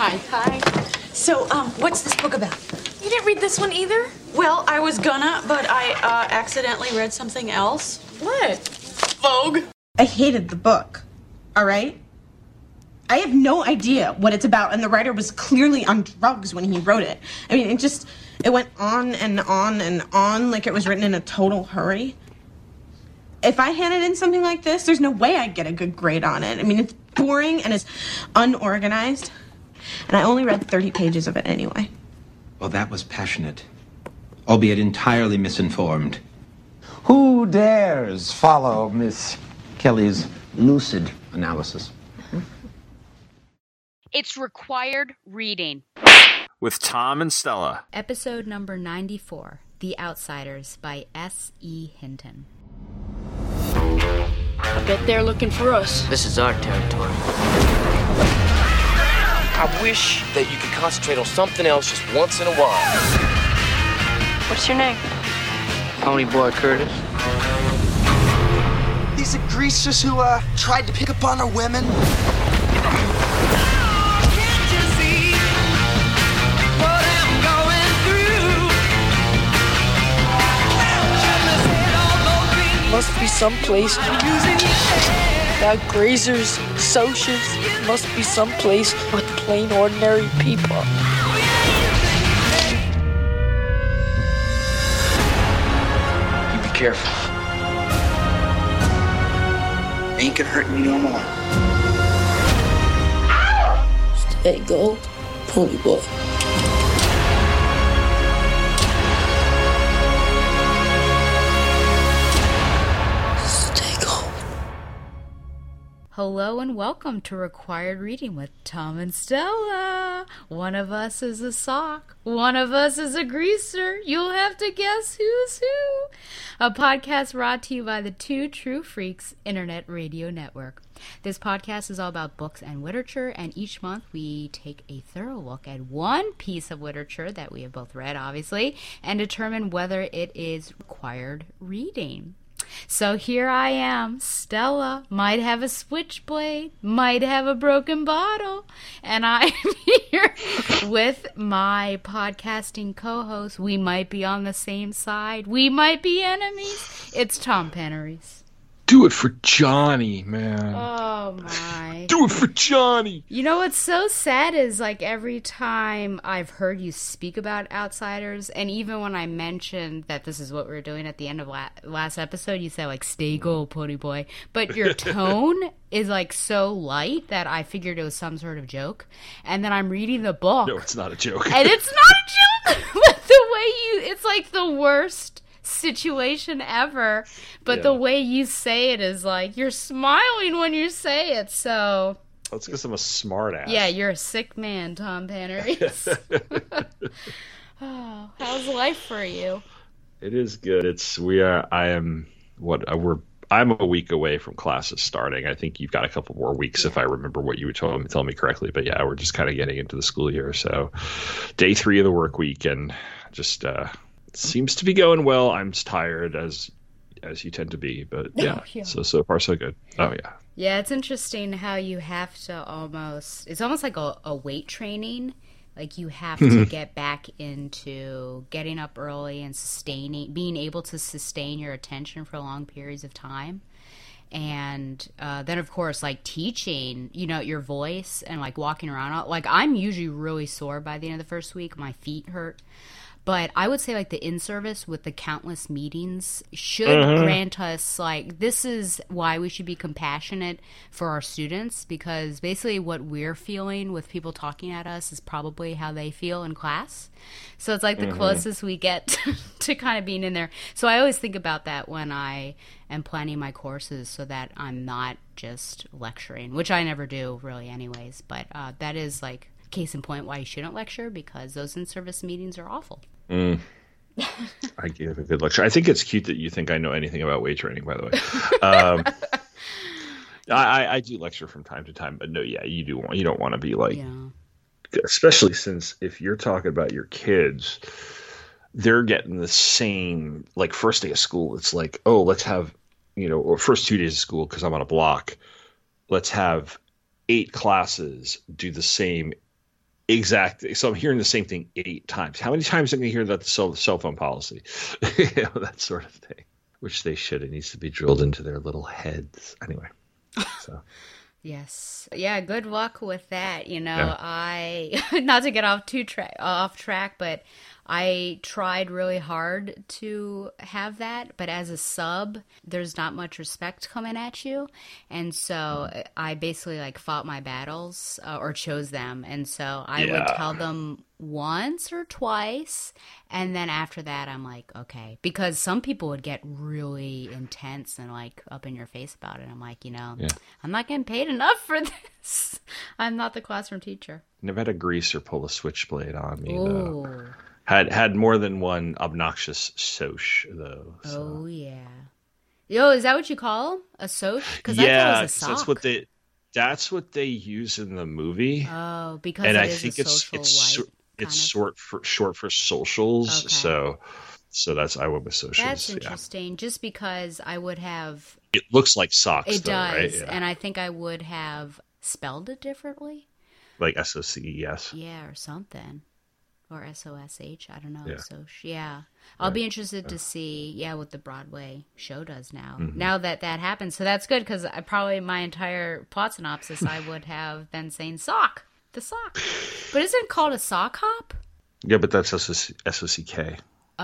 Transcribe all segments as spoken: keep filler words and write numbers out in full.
Hi. Hi. So, um, what's this book about? You didn't read this one either? Well, I was gonna, but I, uh, accidentally read something else. What? Vogue. I hated the book, all right? I have no idea what it's about, and the writer was clearly on drugs when he wrote it. I mean, it just, it went on and on and on like it was written in a total hurry. If I handed in something like this, there's no way I'd get a good grade on it. I mean, it's boring and it's unorganized, and I only read thirty pages of it anyway. Well, that was passionate, albeit entirely misinformed. Who dares follow Miss Kelly's lucid analysis? It's required reading. With Tom and Stella. Episode number ninety-four, The Outsiders by S E Hinton. I bet they're looking for us. This is our territory. I wish that you could concentrate on something else just once in a while. What's your name? Ponyboy Curtis. These are greasers who, uh, tried to pick up on our women. Must be some place without grazers, socials. Must be some place with plain ordinary people. You be careful. Ain't gonna hurt you no more. Stay gold, pony boy. Hello and welcome to Required Reading with Tom and Stella. One of us is a sock. One of us is a greaser. You'll have to guess who's who. A podcast brought to you by the Two True Freaks Internet Radio Network. This podcast is all about books and literature, and each month we take a thorough look at one piece of literature that we have both read, obviously, and determine whether it is required reading. So here I am. Stella might have a switchblade, might have a broken bottle, and I'm here with my podcasting co-host. We might be on the same side. We might be enemies. It's Tom Penneries. Do it for Johnny, man. Oh, my. Do it for Johnny. You know what's so sad is, like, every time I've heard you speak about Outsiders, and even when I mentioned that this is what we were doing at the end of la- last episode, you said, like, stay gold, pony boy. But your tone is, like, so light that I figured it was some sort of joke. And then I'm reading the book. No, it's not a joke. And it's not a joke. But the way you, it's, like, the worst situation ever, but yeah. The way you say it is like you're smiling when you say it, so that's because I'm a smart ass. Yeah, you're a sick man, Tom Penneries. Oh, how's life for you? It is good. It's we are I am what uh, we're I'm a week away from classes starting. I think you've got a couple more weeks, yeah. If I remember what you were telling me, telling me correctly. But yeah, we're just kind of getting into the school year, so day three of the work week, and just uh seems to be going well. I'm tired as as you tend to be, but yeah, oh, yeah. so so far so good. Oh yeah. Yeah, it's interesting how you have to almost, it's almost like a, a weight training. Like you have to get back into getting up early and sustaining, being able to sustain your attention for long periods of time. And uh, then, of course, like teaching, you know, your voice and like walking around. Like I'm usually really sore by the end of the first week. My feet hurt. But I would say, like, the in-service with the countless meetings should mm-hmm. grant us, like, this is why we should be compassionate for our students, because basically what we're feeling with people talking at us is probably how they feel in class. So it's, like, the mm-hmm. closest we get to, to kind of being in there. So I always think about that when I am planning my courses so that I'm not just lecturing, which I never do, really, anyways. But uh, that is, like, case in point why you shouldn't lecture, because those in-service meetings are awful. Mm. I gave a good lecture. I think it's cute that you think I know anything about weight training, by the way. Um, I, I do lecture from time to time, but no, yeah, you do want, you don't want to be like, yeah. Especially since if you're talking about your kids, they're getting the same, like first day of school, it's like, oh, let's have, you know, or first two days of school, because I'm on a block, let's have eight classes do the same Exactly. So I'm hearing the same thing eight times. How many times am I going to hear that the cell, cell phone policy? You know, that sort of thing, which they should. It needs to be drilled into their little heads. Anyway, so. Yes. Yeah, good luck with that. You know, Yeah. I, not to get off too tra- off track, but I tried really hard to have that, but as a sub, there's not much respect coming at you. And so I basically like fought my battles uh, or chose them. And so I Yeah. would tell them once or twice. And then after that, I'm like, okay, because some people would get really intense and like up in your face about it. I'm like, you know, Yeah. I'm not getting paid enough for this. I'm not the classroom teacher. Never had a greaser pull a switchblade on me, though. Ooh. Had had more than one obnoxious soch, though. So. Oh, yeah. Yo, is that what you call 'em? A soch? Because I thought Yeah, it was a 'cause sock. that's what they that's what they use in the movie. Oh, because and it I is think a it's social it's light, so- kind it's of. short for short for socials. Okay. So so that's I went with socials. That's yeah. interesting. Just because I would have... It looks like socks, It though, does. right? Yeah. And I think I would have spelled it differently. Like S O C E S. Yeah, or something. Or S O S H. I don't know. Yeah. So, yeah. I'll be interested to see, yeah, what the Broadway show does now. Mhm. Now that that happens. So that's good because I probably my entire plot synopsis I would have been saying sock. The sock. But isn't it called a sock hop? Yeah, but that's S O C K.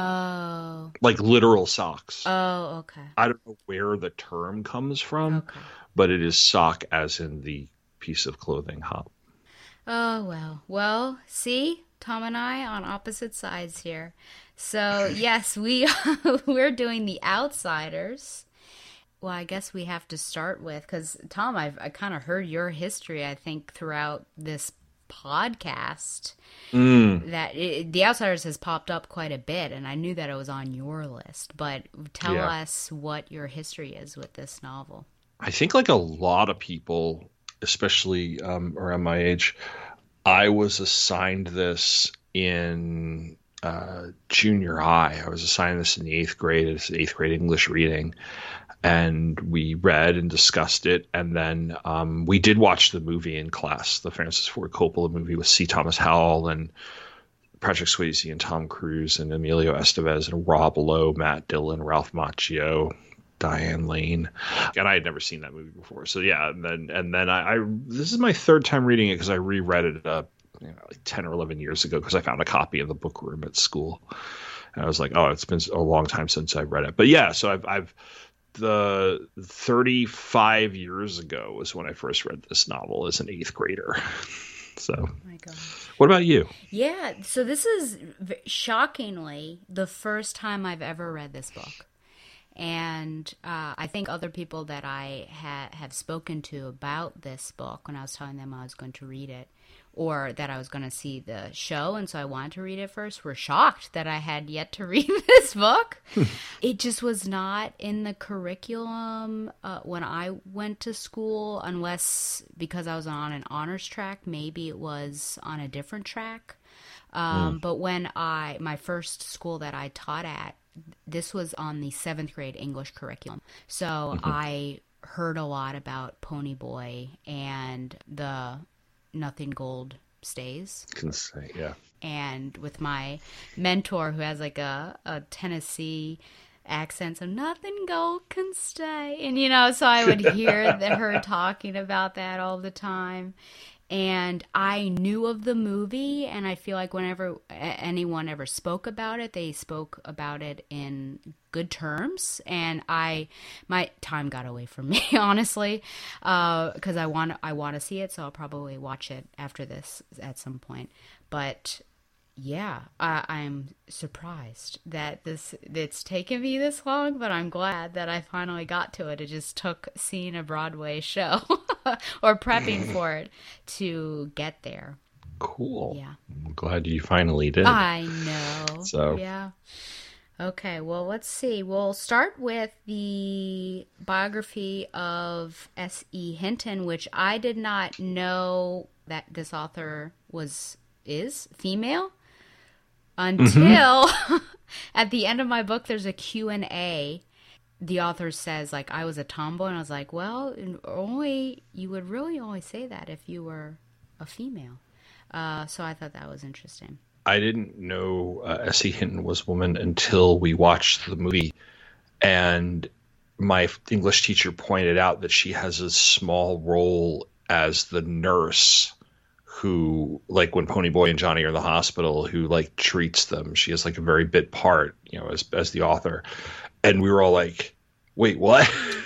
Oh. Like literal socks. Oh, okay. I don't know where the term comes from, but it is sock as in the piece of clothing hop. Oh, well. Well, see? Tom and I on opposite sides here. So, yes, we, we're doing The Outsiders. Well, I guess we have to start with, because, Tom, I've I kind of heard your history, I think, throughout this podcast. Mm. That it, The Outsiders has popped up quite a bit, and I knew that it was on your list. But tell Yeah. us what your history is with this novel. I think like a lot of people, especially um, around my age, I was assigned this in uh, junior high. I was assigned this in the eighth grade. It's eighth grade English reading. And we read and discussed it. And then um, we did watch the movie in class, the Francis Ford Coppola movie with C. Thomas Howell and Patrick Swayze and Tom Cruise and Emilio Estevez and Rob Lowe, Matt Dillon, Ralph Macchio, Diane Lane, and I had never seen that movie before. So yeah, and then and then I, I this is my third time reading it because I reread it uh, you know, like ten or eleven years ago because I found a copy in the book room at school, and I was like, oh, it's been a long time since I read it. But yeah, so I've I've the thirty-five years ago was when I first read this novel as an eighth grader. So, oh my gosh. What about you? Yeah, so this is v- shockingly the first time I've ever read this book. And uh, I think other people that I ha- have spoken to about this book when I was telling them I was going to read it or that I was going to see the show and so I wanted to read it first were shocked that I had yet to read this book. It just was not in the curriculum uh, when I went to school unless because I was on an honors track, maybe it was on a different track. Um, mm. But when I, my first school that I taught at, this was on the seventh grade English curriculum. So mm-hmm. I heard a lot about Pony Boy and the Nothing Gold Stays. Can say, yeah. And with my mentor who has like a, a Tennessee accent, so nothing gold can stay. And, you know, so I would hear the, her talking about that all the time. And I knew of the movie, and I feel like whenever anyone ever spoke about it, they spoke about it in good terms. And I, my time got away from me, honestly, because uh, I want I want to see it, so I'll probably watch it after this at some point. But yeah, I, I'm surprised that this it's taken me this long, but I'm glad that I finally got to it. It just took seeing a Broadway show or prepping for it to get there. Cool. Yeah. I'm glad you finally did. I know. So yeah. Okay, well, let's see. We'll start with the biography of S E Hinton, which I did not know that this author was is female. Until mm-hmm. at the end of my book, there's a Q and A. The author says, like, I was a tomboy. And I was like, well, only you would really only say that if you were a female. Uh, so I thought that was interesting. I didn't know uh, S E. Hinton was a woman until we watched the movie, and my English teacher pointed out that she has a small role as the nurse who, like when Ponyboy and Johnny are in the hospital, who like treats them. She has like a very bit part, you know, as as the author. And we were all like, wait, what?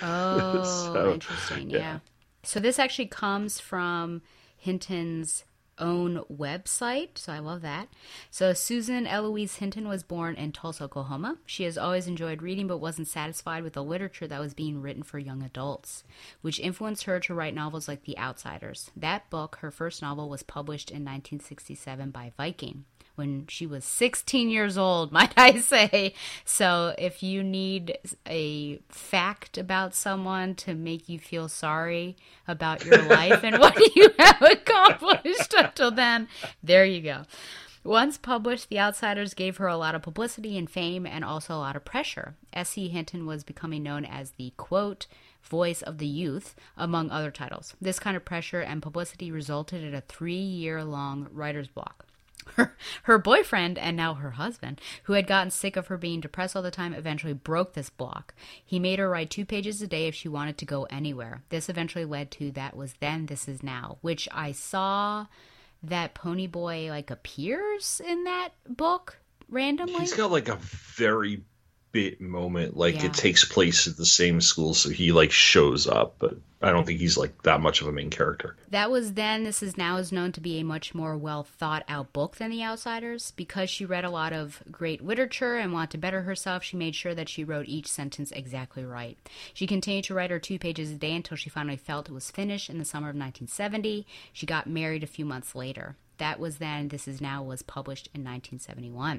Oh, so, interesting. Yeah. yeah. So this actually comes from Hinton's own website, so I love that. So Susan Eloise Hinton was born in Tulsa, Oklahoma. She has always enjoyed reading but wasn't satisfied with the literature that was being written for young adults, which influenced her to write novels like The Outsiders. That book, her first novel, was published in nineteen sixty-seven by Viking when she was sixteen years old, might I say. So if you need a fact about someone to make you feel sorry about your life and what you have accomplished until then, there you go. Once published, The Outsiders gave her a lot of publicity and fame and also a lot of pressure. S E. Hinton was becoming known as the, quote, voice of the youth, among other titles. This kind of pressure and publicity resulted in a three-year-long writer's block. Her, her boyfriend, and now her husband, who had gotten sick of her being depressed all the time, eventually broke this block. He made her write two pages a day if she wanted to go anywhere. This eventually led to That Was Then, This Is Now, which I saw that Ponyboy, like, appears in that book randomly. He's got, like, a very bit moment. Like, Yeah. it takes place at the same school, so he, like, shows up, but I don't think he's, like, that much of a main character. That Was Then, This Is Now is known to be a much more well-thought-out book than The Outsiders. Because she read a lot of great literature and wanted to better herself, she made sure that she wrote each sentence exactly right. She continued to write her two pages a day until she finally felt it was finished in the summer of nineteen seventy. She got married a few months later. That Was Then, This Is Now was published in nineteen seventy-one.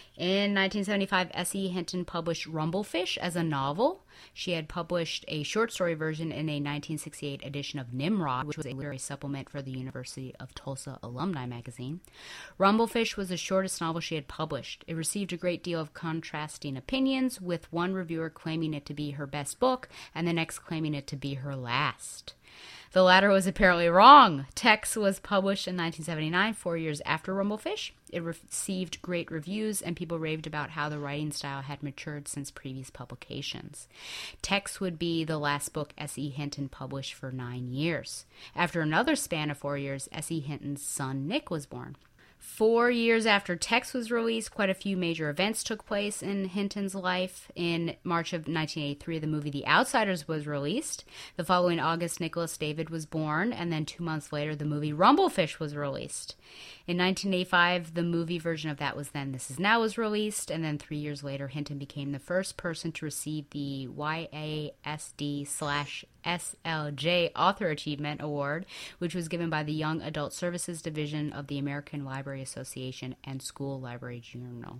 In nineteen seventy-five, S E. Hinton published Rumblefish as a novel. She had published a short story version in a nineteen sixty-eight edition of Nimrod, which was a literary supplement for the University of Tulsa Alumni magazine. Rumblefish was the shortest novel she had published. It received a great deal of contrasting opinions, with one reviewer claiming it to be her best book and the next claiming it to be her last. The latter was apparently wrong. Tex was published in nineteen seventy-nine, four years after Rumblefish. It received great reviews, and people raved about how the writing style had matured since previous publications. Tex would be the last book S E. Hinton published for nine years. After another span of four years, S E. Hinton's son Nick was born. Four years after Tex was released, quite a few major events took place in Hinton's life. In March of nineteen eighty-three, the movie The Outsiders was released. The following August, Nicholas David was born, and then two months later, the movie Rumblefish was released. In nineteen eighty-five, the movie version of That Was Then, This Is Now was released, and then three years later, Hinton became the first person to receive the Y A S D slash S L J Author Achievement Award, which was given by the Young Adult Services Division of the American Library Association and School Library Journal.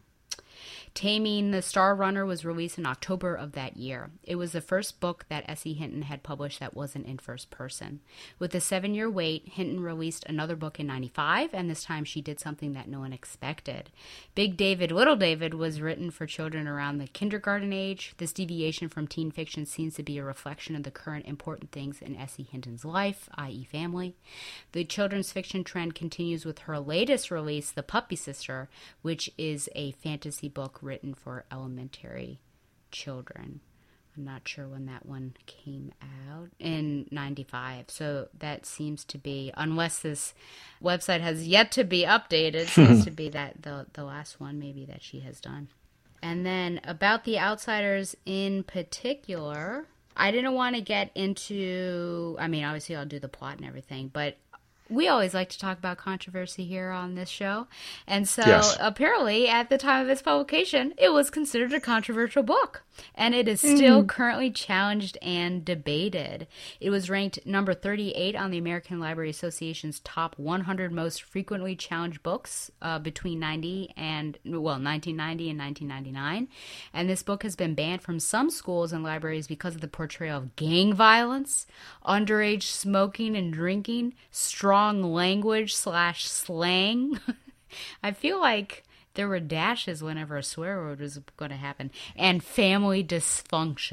Taming the Star Runner was released in October of that year. It was the first book that S E. Hinton had published that wasn't in first person. With a seven-year wait, Hinton released another book in ninety-five, and this time she did something that no one expected. Big David, Little David was written for children around the kindergarten age. This deviation from teen fiction seems to be a reflection of the current important things in S E. Hinton's life, that is family. The children's fiction trend continues with her latest release, The Puppy Sister, which is a fantasy book written for elementary children. I'm not sure when that one came out. In ninety-five. So that seems to be, unless this website has yet to be updated, seems to be that the, the last one maybe that she has done. And then about The Outsiders in particular, I didn't want to get into, I mean, obviously I'll do the plot and everything, but we always like to talk about controversy here on this show. And so yes. Apparently at the time of its publication, it was considered a controversial book. And it is still mm. currently challenged and debated. It was ranked number thirty-eight on the American Library Association's top one hundred most frequently challenged books uh, between ninety and, well, nineteen ninety and nineteen ninety-nine. And this book has been banned from some schools and libraries because of the portrayal of gang violence, underage smoking and drinking, strong language slash slang. I feel like there were dashes whenever a swear word was going to happen, and family dysfunction.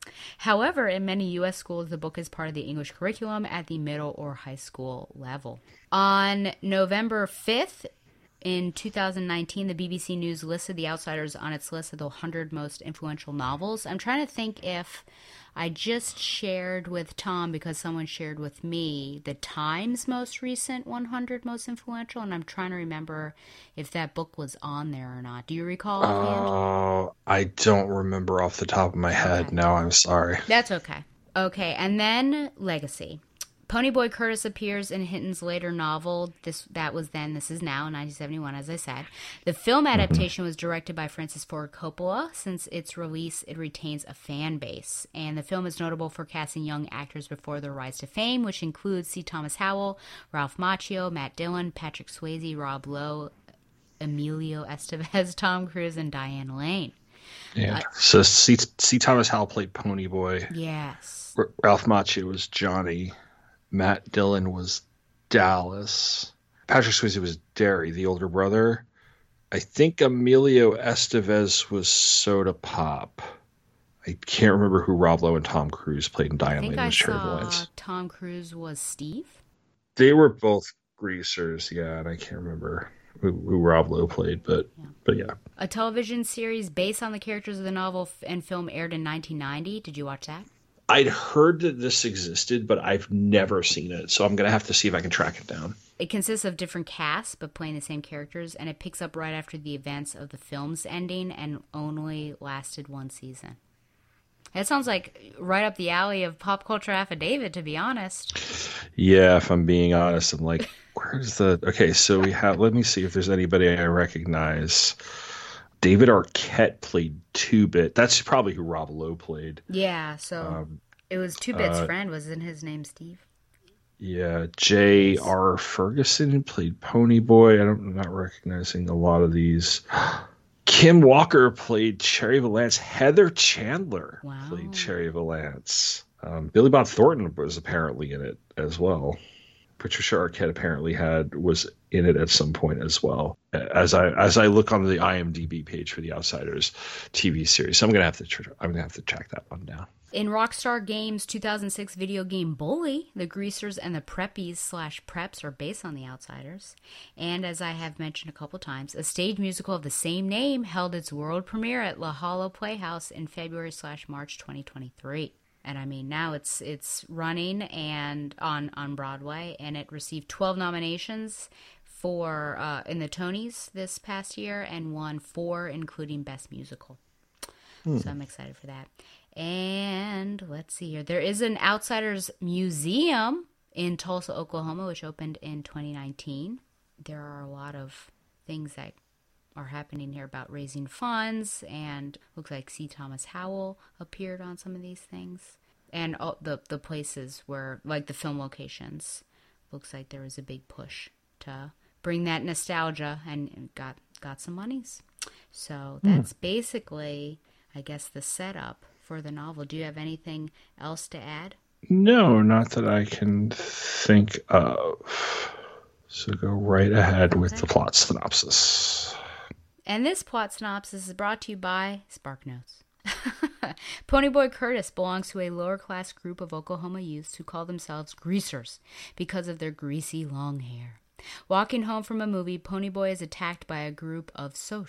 However, in many U S schools, the book is part of the English curriculum at the middle or high school level. On November fifth, in two thousand nineteen, the B B C News listed The Outsiders on its list of the one hundred most influential novels. I'm trying to think if I just shared with Tom, because someone shared with me, the Times most recent one hundred most influential, and I'm trying to remember if that book was on there or not. Do you recall offhand? Oh, I don't remember off the top of my head. Okay. No, I'm sorry. That's okay. Okay, and then Legacy. Ponyboy Curtis appears in Hinton's later novel, This That Was Then, This Is Now, nineteen seventy-one, as I said. The film adaptation was directed by Francis Ford Coppola. Since its release, it retains a fan base. And the film is notable for casting young actors before their rise to fame, which includes C. Thomas Howell, Ralph Macchio, Matt Dillon, Patrick Swayze, Rob Lowe, Emilio Estevez, Tom Cruise, and Diane Lane. Yeah. Uh, so C. C. Thomas Howell played Ponyboy. Yes. R- Ralph Macchio was Johnny. Matt Dillon was Dallas. Patrick Swayze was Derry, the older brother. I think Emilio Estevez was Soda Pop. I can't remember who Rob Lowe and Tom Cruise played in Diane I think Lane I and Cherry saw Valance. Tom Cruise was Steve. They were both greasers, yeah, and I can't remember who, who Rob Lowe played, but yeah. but yeah. A television series based on the characters of the novel and film aired in nineteen ninety. Did you watch that? I'd heard that this existed, but I've never seen it, so I'm going to have to see if I can track it down. It consists of different casts, but playing the same characters, and it picks up right after the events of the film's ending and only lasted one season. That sounds like right up the alley of Pop Culture Affidavit, to be honest. Yeah, if I'm being honest, I'm like, where's the... Okay, so we have... Let me see if there's anybody I recognize. David Arquette played Two-Bit. That's probably who Rob Lowe played. Yeah, so um, it was Two-Bit's uh, friend. Wasn't his name Steve? Yeah, J R Ferguson played Ponyboy. I don't, I'm not recognizing a lot of these. Kim Walker played Cherry Valance. Heather Chandler wow. played Cherry Valance. Um, Billy Bob Thornton was apparently in it as well. Patricia Arquette apparently had was in it at some point as well. As I as I look on the IMDb page for the Outsiders T V series, so I'm gonna have to I'm gonna have to track that one down. In Rockstar Games' two thousand six video game Bully, the Greasers and the Preppies slash Preps are based on the Outsiders. And as I have mentioned a couple times, a stage musical of the same name held its world premiere at La Hollow Playhouse in February slash March twenty twenty-three. And I mean, now it's it's running and on, on Broadway, and it received twelve nominations for uh, in the Tonys this past year, and won four, including Best Musical. Hmm. So I'm excited for that. And let's see here. There is an Outsiders Museum in Tulsa, Oklahoma, which opened in twenty nineteen. There are a lot of things that are happening here about raising funds, and looks like C. Thomas Howell appeared on some of these things. And all the, the places where, like the film locations, looks like there was a big push to bring that nostalgia, and got, got some monies. So that's mm. basically, I guess, the setup for the novel. Do you have anything else to add? No, not that I can think of. So go right ahead with okay. the plot synopsis. And this plot synopsis is brought to you by SparkNotes. Ponyboy Curtis belongs to a lower-class group of Oklahoma youths who call themselves greasers because of their greasy long hair. Walking home from a movie, Ponyboy is attacked by a group of soc...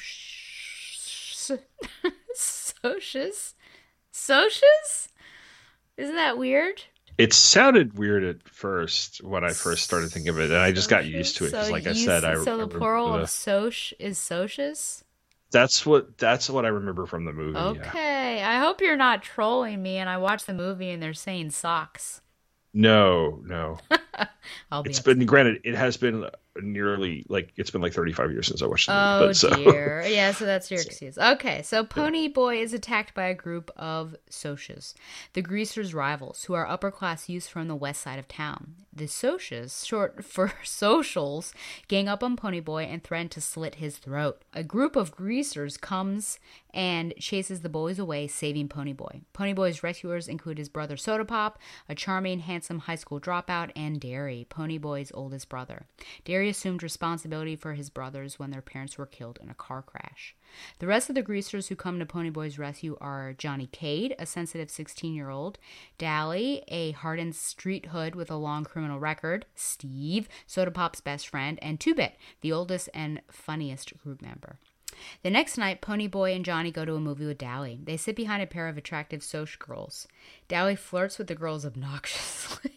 Socius? Socius? Isn't that weird? It sounded weird at first when I first started thinking of it, and I just got used to it because, so like I said, I so the I plural the, of soc is socius. That's what that's what I remember from the movie. Okay, yeah. I hope you're not trolling me, and I watched the movie and they're saying socks. No, no. I'll be it's upset. been granted. It has been nearly like it's been like thirty-five years since I watched the movie. Oh but, so. dear. Yeah, so that's your excuse. Okay, so Ponyboy is attacked by a group of socias, the greasers' rivals, who are upper-class youths from the west side of town. The socias, short for socials, gang up on Ponyboy and threaten to slit his throat. A group of greasers comes and chases the boys away, saving Ponyboy. Ponyboy's rescuers include his brother Soda Pop, a charming, handsome high school dropout, and Derry, Ponyboy's oldest brother. Derry Derry assumed responsibility for his brothers when their parents were killed in a car crash. The rest of the greasers who come to Ponyboy's rescue are Johnny Cade, a sensitive sixteen-year-old, Dally, a hardened street hood with a long criminal record, Steve, Soda Pop's best friend, and Two-Bit, the oldest and funniest group member. The next night, Ponyboy and Johnny go to a movie with Dally. They sit behind a pair of attractive Soch girls. Dally flirts with the girls obnoxiously.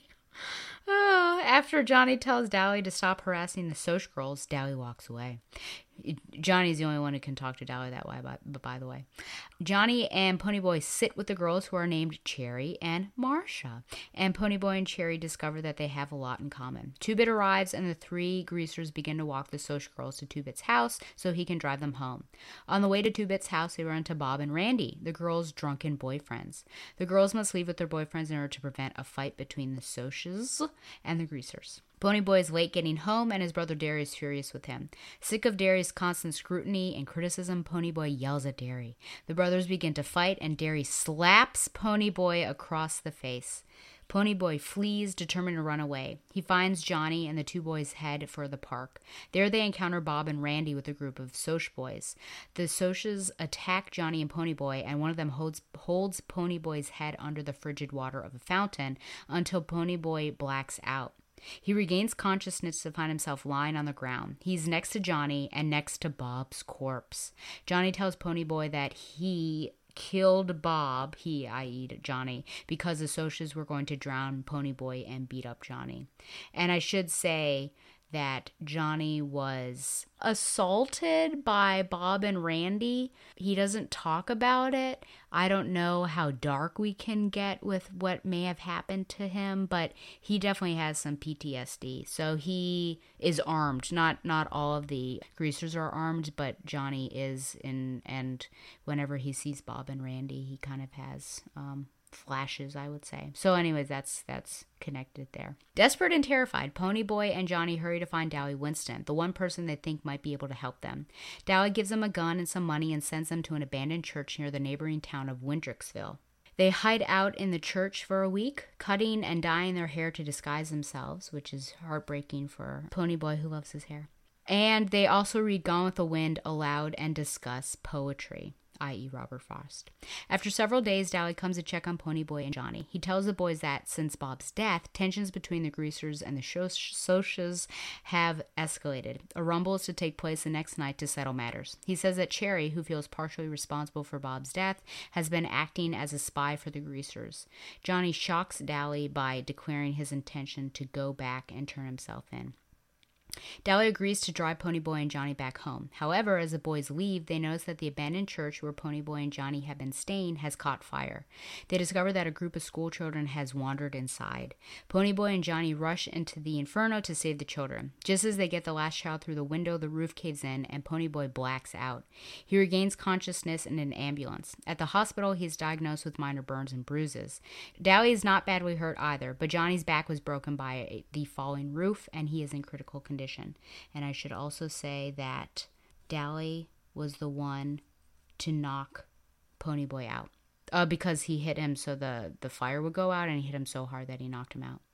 Oh, after Johnny tells Dally to stop harassing the Soch girls, Dally walks away. Johnny's the only one who can talk to Dally that way, but by the way. Johnny and Ponyboy sit with the girls who are named Cherry and Marcia. And Ponyboy and Cherry discover that they have a lot in common. Two-Bit arrives and the three greasers begin to walk the Soch girls to Two-Bit's house so he can drive them home. On the way to Two-Bit's house, they run into Bob and Randy, the girls' drunken boyfriends. The girls must leave with their boyfriends in order to prevent a fight between the Soches and the greasers. Ponyboy is late getting home, and his brother Derry is furious with him. Sick of Derry's constant scrutiny and criticism, Ponyboy yells at Derry. The brothers begin to fight, and Derry slaps Ponyboy across the face. Ponyboy flees, determined to run away. He finds Johnny, and the two boys head for the park. There they encounter Bob and Randy with a group of Soch boys. The Soches attack Johnny and Ponyboy, and one of them holds, holds Ponyboy's head under the frigid water of a fountain until Ponyboy blacks out. He regains consciousness to find himself lying on the ground. He's next to Johnny and next to Bob's corpse. Johnny tells Ponyboy that he killed Bob, he, that is. Johnny, because the Soches were going to drown Ponyboy and beat up Johnny. And I should say that Johnny was assaulted by Bob and Randy. He doesn't talk about it. I don't know how dark we can get with what may have happened to him, but he definitely has some P T S D. So he is armed. Not not all of the greasers are armed, but Johnny is, in, and whenever he sees Bob and Randy, he kind of has um flashes, I would say. So anyways, that's that's connected there. Desperate and terrified, Ponyboy and Johnny hurry to find Dally Winston, the one person they think might be able to help them. Dally gives them a gun and some money and sends them to an abandoned church near the neighboring town of Windrixville. They hide out in the church for a week, cutting and dyeing their hair to disguise themselves, which is heartbreaking for Ponyboy, who loves his hair. And they also read Gone with the Wind aloud and discuss poetry, that is. Robert Frost. After several days, Dally comes to check on Ponyboy and Johnny. He tells the boys that, since Bob's death, tensions between the greasers and the Soches have escalated. A rumble is to take place the next night to settle matters. He says that Cherry, who feels partially responsible for Bob's death, has been acting as a spy for the greasers. Johnny shocks Dally by declaring his intention to go back and turn himself in. Dally agrees to drive Ponyboy and Johnny back home. However, as the boys leave, they notice that the abandoned church where Ponyboy and Johnny have been staying has caught fire. They discover that a group of schoolchildren has wandered inside. Ponyboy and Johnny rush into the inferno to save the children. Just as they get the last child through the window, the roof caves in and Ponyboy blacks out. He regains consciousness in an ambulance. At the hospital, he is diagnosed with minor burns and bruises. Dally is not badly hurt either, but Johnny's back was broken by the falling roof and he is in critical condition. And I should also say that Dally was the one to knock Ponyboy out uh, because he hit him so the, the fire would go out, and he hit him so hard that he knocked him out.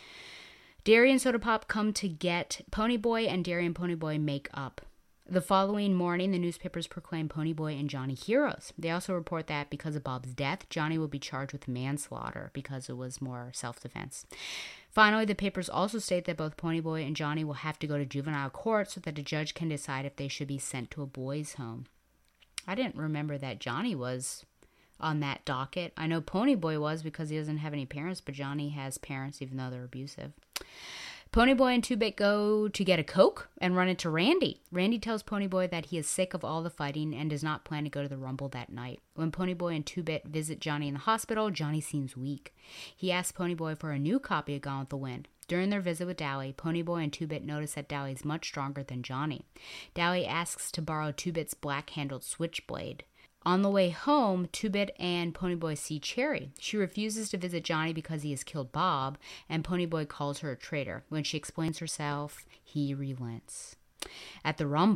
Derry and Soda Pop come to get Ponyboy, and Derry and Ponyboy make up. The following morning, the newspapers proclaim Ponyboy and Johnny heroes. They also report that because of Bob's death, Johnny will be charged with manslaughter because it was more self-defense. Finally, the papers also state that both Ponyboy and Johnny will have to go to juvenile court so that a judge can decide if they should be sent to a boys' home. I didn't remember that Johnny was on that docket. I know Ponyboy was because he doesn't have any parents, but Johnny has parents even though they're abusive. Ponyboy and Two-Bit go to get a Coke and run into Randy. Randy tells Ponyboy that he is sick of all the fighting and does not plan to go to the Rumble that night. When Ponyboy and Two-Bit visit Johnny in the hospital, Johnny seems weak. He asks Ponyboy for a new copy of Gone with the Wind. During their visit with Dally, Ponyboy and Two-Bit notice that Dally is much stronger than Johnny. Dally asks to borrow Two-Bit's black-handled switchblade. On the way home, Two-Bit and Ponyboy see Cherry. She refuses to visit Johnny because he has killed Bob, and Ponyboy calls her a traitor. When she explains herself, he relents. At the Rumble,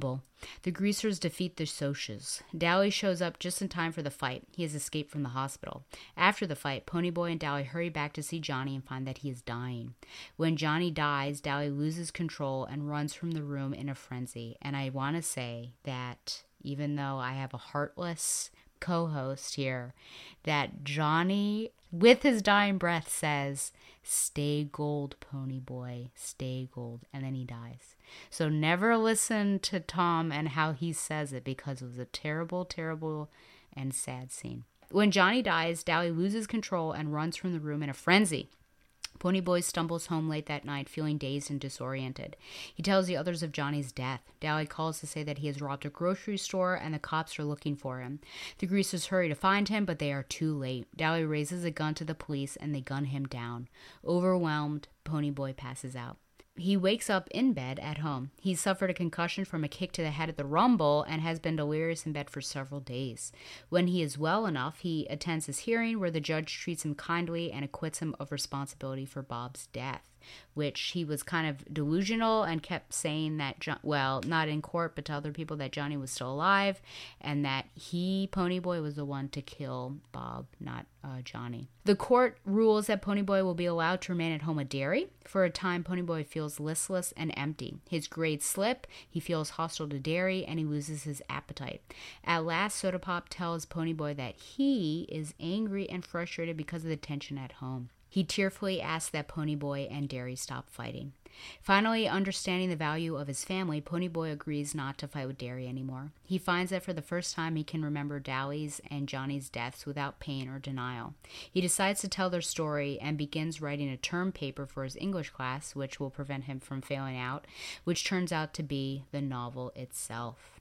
The Greasers defeat the Socs. Dally shows up just in time for the fight. He has escaped from the hospital. After the fight, Ponyboy and Dally hurry back to see Johnny and find that he is dying. When Johnny dies, Dally loses control and runs from the room in a frenzy. And I want to say that even though I have a heartless co-host here, that Johnny, with his dying breath, says, "Stay gold, Ponyboy, stay gold," and then he dies. So never listen to Tom and how he says it, because it was a terrible, terrible, and sad scene. When Johnny dies, Dally loses control and runs from the room in a frenzy. Ponyboy stumbles home late that night, feeling dazed and disoriented. He tells the others of Johnny's death. Dally calls to say that he has robbed a grocery store and the cops are looking for him. The Greasers hurry to find him, but they are too late. Dally raises a gun to the police and they gun him down. Overwhelmed, Ponyboy passes out. He wakes up in bed at home. He suffered a concussion from a kick to the head at the Rumble and has been delirious in bed for several days. When he is well enough, he attends his hearing where the judge treats him kindly and acquits him of responsibility for Bob's death, which he was kind of delusional and kept saying that, John, well, not in court, but to other people, that Johnny was still alive and that he, Ponyboy, was the one to kill Bob, not uh, Johnny. The court rules that Ponyboy will be allowed to remain at home with Derry. For a time, Ponyboy feels listless and empty. His grades slip, he feels hostile to Derry, and he loses his appetite. At last, Soda Pop tells Ponyboy that he is angry and frustrated because of the tension at home. He tearfully asks that Ponyboy and Derry stop fighting. Finally, understanding the value of his family, Ponyboy agrees not to fight with Derry anymore. He finds that for the first time he can remember Dally's and Johnny's deaths without pain or denial. He decides to tell their story and begins writing a term paper for his English class, which will prevent him from failing out, which turns out to be the novel itself.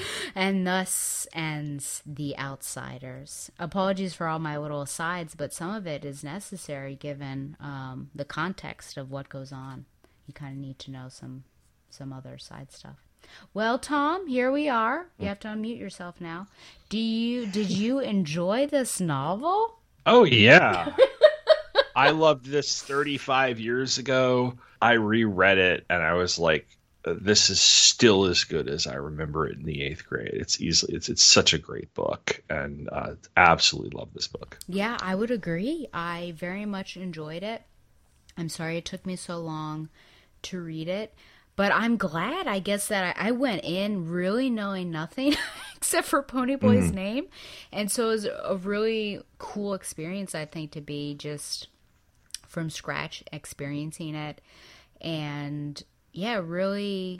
And thus ends The Outsiders. Apologies for all my little asides, but some of it is necessary given um, the context of what goes on. You kind of need to know some some other side stuff. Well, Tom, here we are. You have to unmute yourself now. Do you did you enjoy this novel? Oh yeah. I loved this thirty-five years ago. I reread it and I was like, this is still as good as I remember it in the eighth grade. It's easily, it's it's such a great book, and uh, absolutely love this book. Yeah, I would agree. I very much enjoyed it. I'm sorry it took me so long to read it, but I'm glad, I guess, that I, I went in really knowing nothing except for Ponyboy's mm-hmm. name, and so it was a really cool experience, I think, to be just from scratch experiencing it, and yeah, really,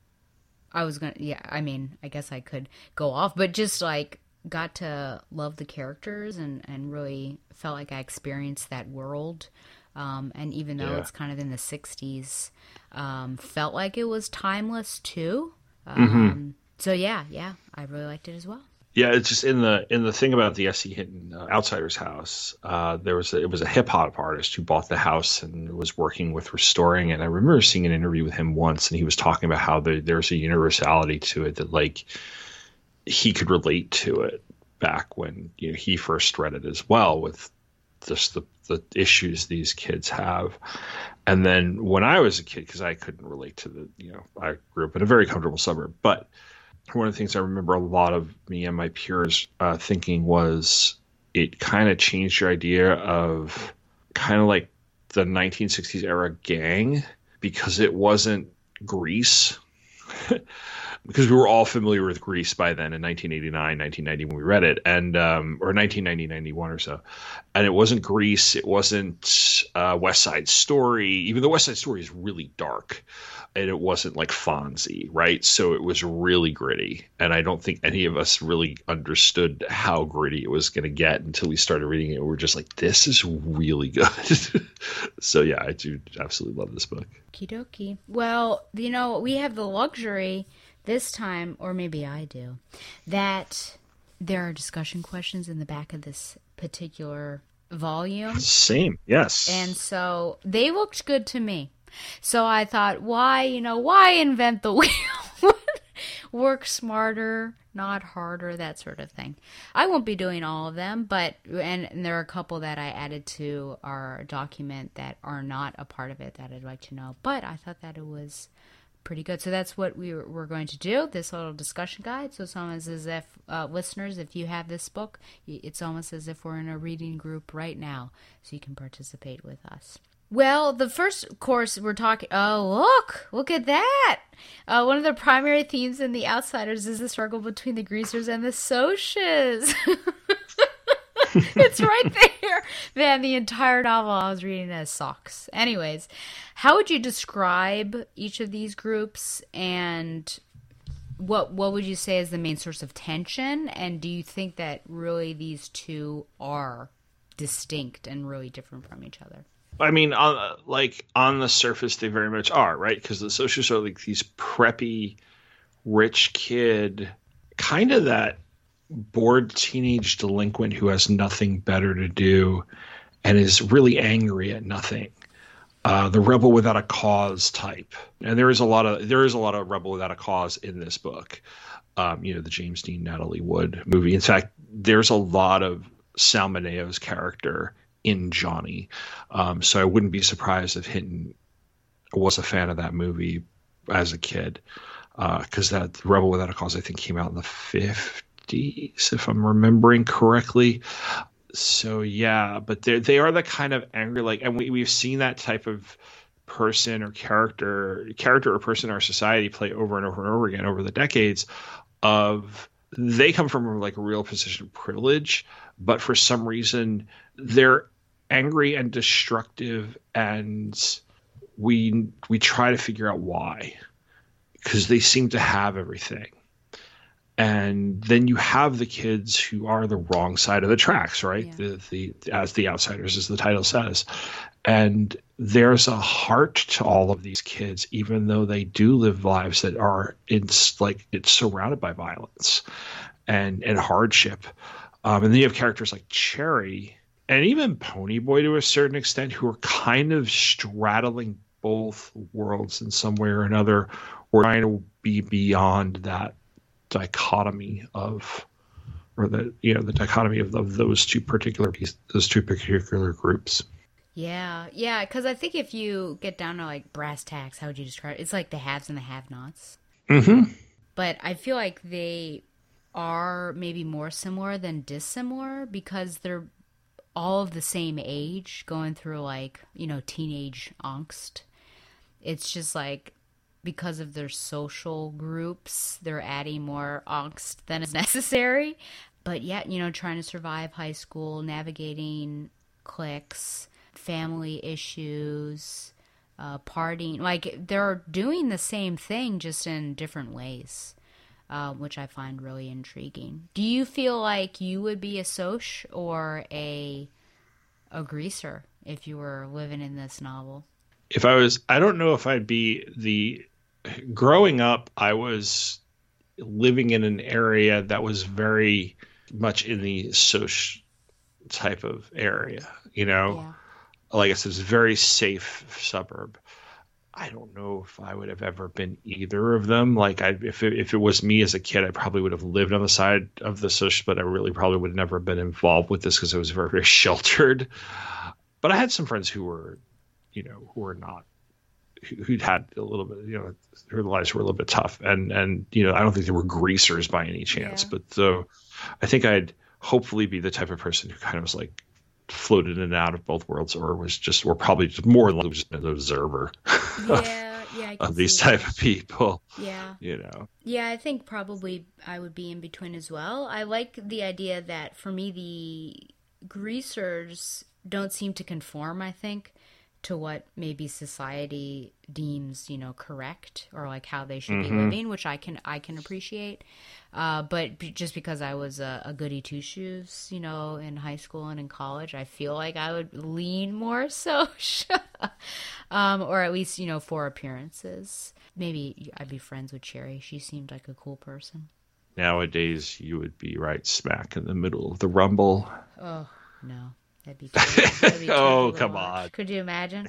I was going to, yeah, I mean, I guess I could go off, but just like got to love the characters and, and really felt like I experienced that world. Um, and even though yeah. it's kind of in the sixties, um, felt like it was timeless too. Um, mm-hmm. So yeah, yeah, I really liked it as well. Yeah, it's just in the in the thing about the S E. Hinton uh, Outsiders house. Uh, there was a, it was a hip hop artist who bought the house and was working with restoring it. And I remember seeing an interview with him once, and he was talking about how there there's a universality to it that like he could relate to it back when you know he first read it as well, with just the the issues these kids have. And then when I was a kid, because I couldn't relate to the you know I grew up in a very comfortable suburb, but one of the things I remember a lot of me and my peers uh, thinking was it kind of changed your idea of kind of like the nineteen sixties era gang, because it wasn't Grease. Because we were all familiar with Grease by then in nineteen eighty-nine, nineteen ninety when we read it, and um, or nineteen ninety, ninety-one or so. And it wasn't Grease. It wasn't uh, West Side Story, even though West Side Story is really dark. And it wasn't like Fonzie, right? So it was really gritty. And I don't think any of us really understood how gritty it was going to get until we started reading it. We were just like, this is really good. So yeah, I do absolutely love this book. Okie dokie. Well, you know, we have the luxury this time, or maybe I do, that there are discussion questions in the back of this particular volume. Same, yes. And so they looked good to me. So I thought, why, you know, why invent the wheel? Work smarter, not harder, that sort of thing. I won't be doing all of them, but, and, and there are a couple that I added to our document that are not a part of it that I'd like to know. But I thought that it was pretty good. So that's what we were, we're going to do, this little discussion guide. So it's almost as if, uh, listeners, if you have this book, it's almost as if we're in a reading group right now, so you can participate with us. Well, the first course we're talking... Oh, look! Look at that! Uh, one of the primary themes in The Outsiders is the struggle between the greasers and the Socs. It's right there. Man, the entire novel I was reading as socks. Anyways, how would you describe each of these groups, and what what would you say is the main source of tension? And do you think that really these two are distinct and really different from each other? I mean, on, like on the surface, they very much are, right? Because the Socs are like these preppy, rich kid, kind of that bored teenage delinquent who has nothing better to do and is really angry at nothing. Uh, the rebel without a cause type, and there is a lot of there is a lot of rebel without a cause in this book. Um, you know, the James Dean Natalie Wood movie. In fact, there's a lot of Sal Mineo's character in Johnny. Um, so I wouldn't be surprised if Hinton was a fan of that movie as a kid, because uh, that Rebel Without a Cause, I think, came out in the fifties, if I'm remembering correctly. So yeah, but they they are the kind of angry, like, and we, we've seen that type of person or character, character or person in our society play over and over and over again over the decades of, they come from like a real position of privilege, but for some reason they're angry and destructive, and we we try to figure out why, because they seem to have everything. And then you have the kids who are the wrong side of the tracks, right? Yeah. The, the as the outsiders, as the title says. And there's a heart to all of these kids, even though they do live lives that are it's like it's surrounded by violence and and hardship. Um, and then you have characters like Cherry and even Ponyboy to a certain extent, who are kind of straddling both worlds in some way or another, or trying to be beyond that dichotomy of, or the you know the dichotomy of, of those two particular pieces, those two particular groups. Yeah, yeah, because I think if you get down to like brass tacks, how would you describe it? It's like the haves and the have-nots. Mm-hmm. But I feel like they are maybe more similar than dissimilar, because they're all of the same age, going through like, you know, teenage angst. It's just like, because of their social groups, they're adding more angst than is necessary. But yet, you know, trying to survive high school, navigating cliques, family issues, uh, partying. Like, they're doing the same thing, just in different ways, uh, which I find really intriguing. Do you feel like you would be a Soc or a a greaser if you were living in this novel? If I was, I don't know if I'd be the... Growing up, I was living in an area that was very much in the Soc type of area, you know? Yeah. Like I said, it's a very safe suburb. I don't know if I would have ever been either of them. Like, I, if it, if it was me as a kid, I probably would have lived on the side of the Soc, but I really probably would have never been involved with this because I was very, very sheltered. But I had some friends who were, you know, who were not, who, who'd had a little bit, you know, their lives were a little bit tough. And, and you know, I don't think they were greasers by any chance. Yeah. But so I think I'd hopefully be the type of person who kind of was like, floated in and out of both worlds, or was just, or probably just more than just an observer yeah, yeah, of these type that. of people. Yeah. You know? Yeah, I think probably I would be in between as well. I like the idea that for me, the greasers don't seem to conform, I think, to what maybe society deems, you know, correct, or like how they should mm-hmm. be living, which I can I can appreciate. Uh, but b- just because I was a, a goody two shoes, you know, in high school and in college, I feel like I would lean more social, um, or at least, you know, for appearances. Maybe I'd be friends with Cherry. She seemed like a cool person. Nowadays, you would be right smack in the middle of the rumble. Oh no. That'd be, that'd be oh, come on. Could you imagine?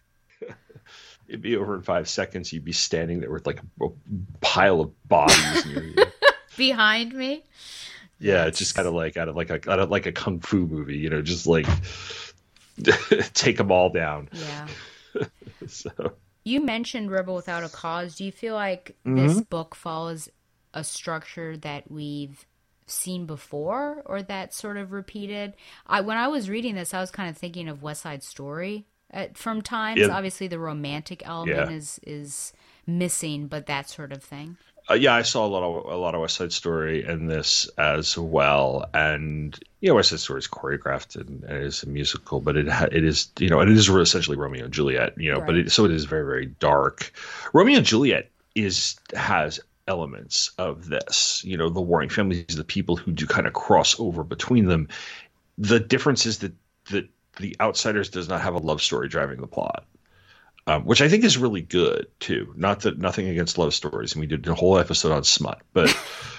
It'd be over in five seconds. You'd be standing there with like a, a pile of bodies near you. Behind me? Yeah, it's just kind of like out of like a out of like a kung fu movie, you know, just like take them all down. Yeah. so You mentioned Rebel Without a Cause. Do you feel like Mm-hmm. this book follows a structure that we've seen before, or that sort of repeated? I when I was reading this, I was kind of thinking of West Side Story at, from times. Yeah. Obviously, the romantic element Yeah. is is missing, but that sort of thing. Uh, yeah, I saw a lot of a lot of West Side Story in this as well, and you know, West Side Story is choreographed and, and it is a musical, but it ha- it is you know, it is essentially Romeo and Juliet, you know, but Right. it, so it is very very dark. Romeo and Juliet is has elements of this, you know, the warring families, the people who do kind of cross over between them. The difference is that that The Outsiders does not have a love story driving the plot. Um, which I think is really good too. Not that nothing against love stories, and we did a whole episode on smut, but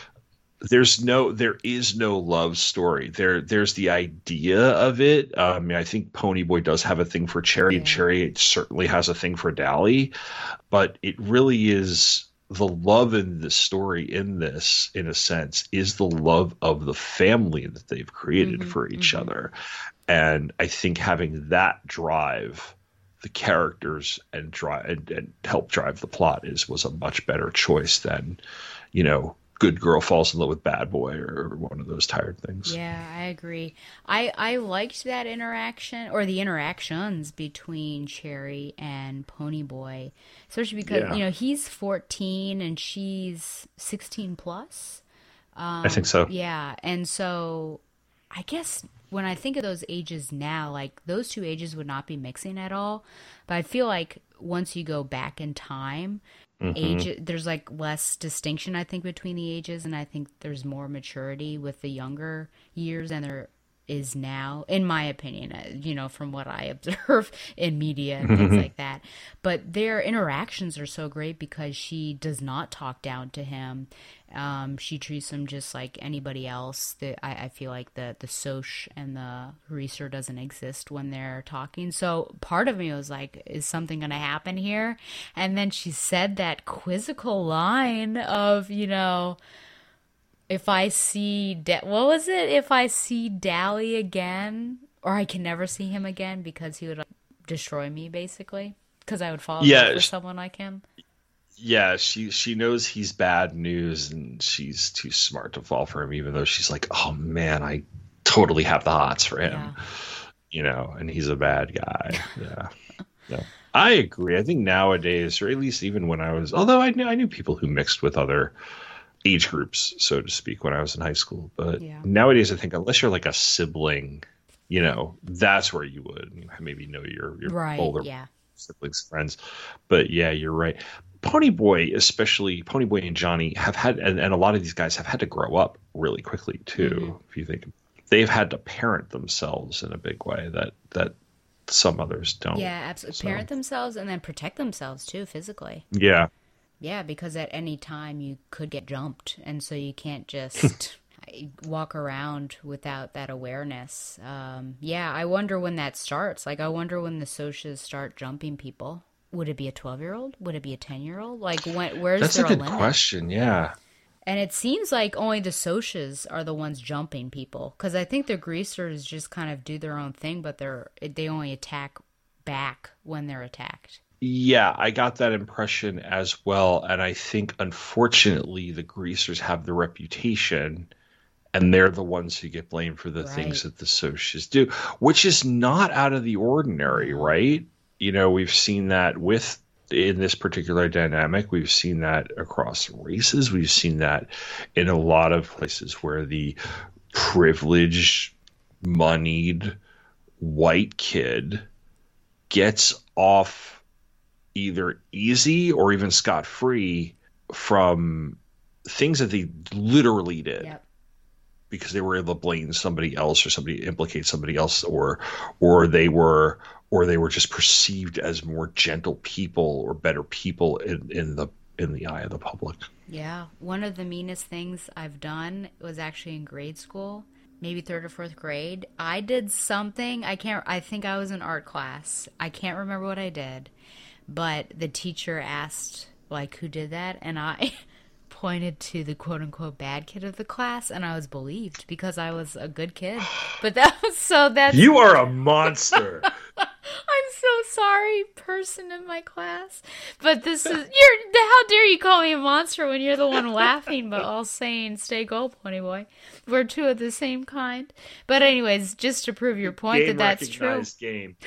there's no, there is no love story. There, there's the idea of it. Um, I mean, I think Ponyboy does have a thing for Cherry, and Cherry certainly has a thing for Dally, but it really is the love in the story in this, in a sense, is the love of the family that they've created Mhm, for each mhm. other, and I think having that drive the characters and drive and, and help drive the plot is was a much better choice than, you know, good girl falls in love with bad boy or one of those tired things. Yeah, I agree. I I liked that interaction, or the interactions between Cherry and Ponyboy, especially because Yeah. you know he's fourteen and she's sixteen plus. Um, I think so. Yeah, and so I guess when I think of those ages now, like those two ages would not be mixing at all. But I feel like once you go back in time, Mhm. age there's like less distinction, I think, between the ages, and I think there's more maturity with the younger years than there is now, in my opinion, uh, you know, from what I observe in media and things like that. But their interactions are so great because she does not talk down to him. Um, she treats him just like anybody else. The, I, I feel like the the Soch and the Reeser doesn't exist when they're talking. So part of me was like, is something going to happen here? And then she said that quizzical line of, you know, if I see, da- what was it? If I see Dally again, or I can never see him again because he would like, destroy me, basically, because I would fall in Yeah, love with sh- someone like him. Yeah, she she knows he's bad news, and she's too smart to fall for him, even though she's like, oh man, I totally have the hots for him, you know, and he's a bad guy. Yeah, no, I agree. I think nowadays, or at least even when I was, although I knew I knew people who mixed with other age groups, so to speak, when I was in high school, but Yeah. nowadays I think unless you're like a sibling, you know, that's where you would you maybe know your your Right, older yeah. siblings, friends. But yeah, you're right. Ponyboy, especially Ponyboy and Johnny, have had, and, and a lot of these guys have had to grow up really quickly too. Mhm. If you think they've had to parent themselves in a big way that that some others don't. Yeah, absolutely. So, Parent themselves and then protect themselves too, physically. yeah. Yeah, because at any time you could get jumped, and so you can't just walk around without that awareness. Um, yeah, I wonder when that starts. Like, I wonder when the Sochas start jumping people. Would it be a twelve-year-old? Would it be a ten-year-old? Like, when, where's That's there a a good limit? question. Yeah. And it seems like only the Sochas are the ones jumping people, because I think the Greasers just kind of do their own thing, but they're they only attack back when they're attacked. Yeah, I got that impression as well. And I think, unfortunately, the Greasers have the reputation, and they're the ones who get blamed for the Right. things that the Sochas do, which is not out of the ordinary, right? You know, we've seen that with, in this particular dynamic, we've seen that across races. We've seen that in a lot of places where the privileged, moneyed white kid gets off either easy or even scot-free from things that they literally did. Yep. Because they were able to blame somebody else, or somebody implicate somebody else, or or they were or they were just perceived as more gentle people or better people in, in the in the eye of the public. Yeah, one of the meanest things I've done was actually in grade school, maybe third or fourth grade. I did something, I can't, I think I was in art class. I can't remember what I did, but the teacher asked, like, who did that? And I pointed to the quote-unquote bad kid of the class, and I was believed because I was a good kid. But that was so that's You are a monster. I'm so sorry, person in my class. But this is, you're, how dare you call me a monster when you're the one laughing, but all saying, stay gold, Pony Boy. We're two of the same kind. But anyways, just to prove your point Game that that's true. recognized game.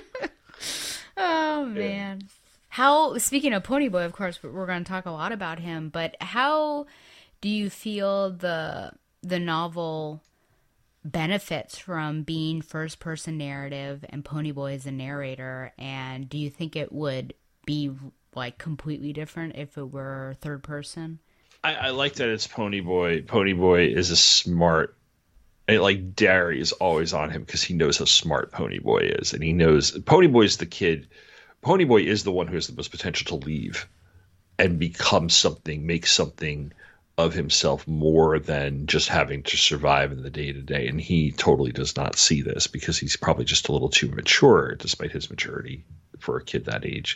Oh, man. Yeah. How, speaking of Pony Boy, of course, we're going to talk a lot about him, but how do you feel the the novel benefits from being first-person narrative and Pony Boy is a narrator, and do you think it would be, like, completely different if it were third person? I, I like that it's Pony Boy. Pony Boy is a smart, and like Derry is always on him because he knows how smart Pony Boy is, and he knows Pony Boy is the kid. Pony Boy is the one who has the most potential to leave and become something, make something of himself more than just having to survive in the day-to-day. And he totally does not see this because he's probably just a little too mature, despite his maturity for a kid that age.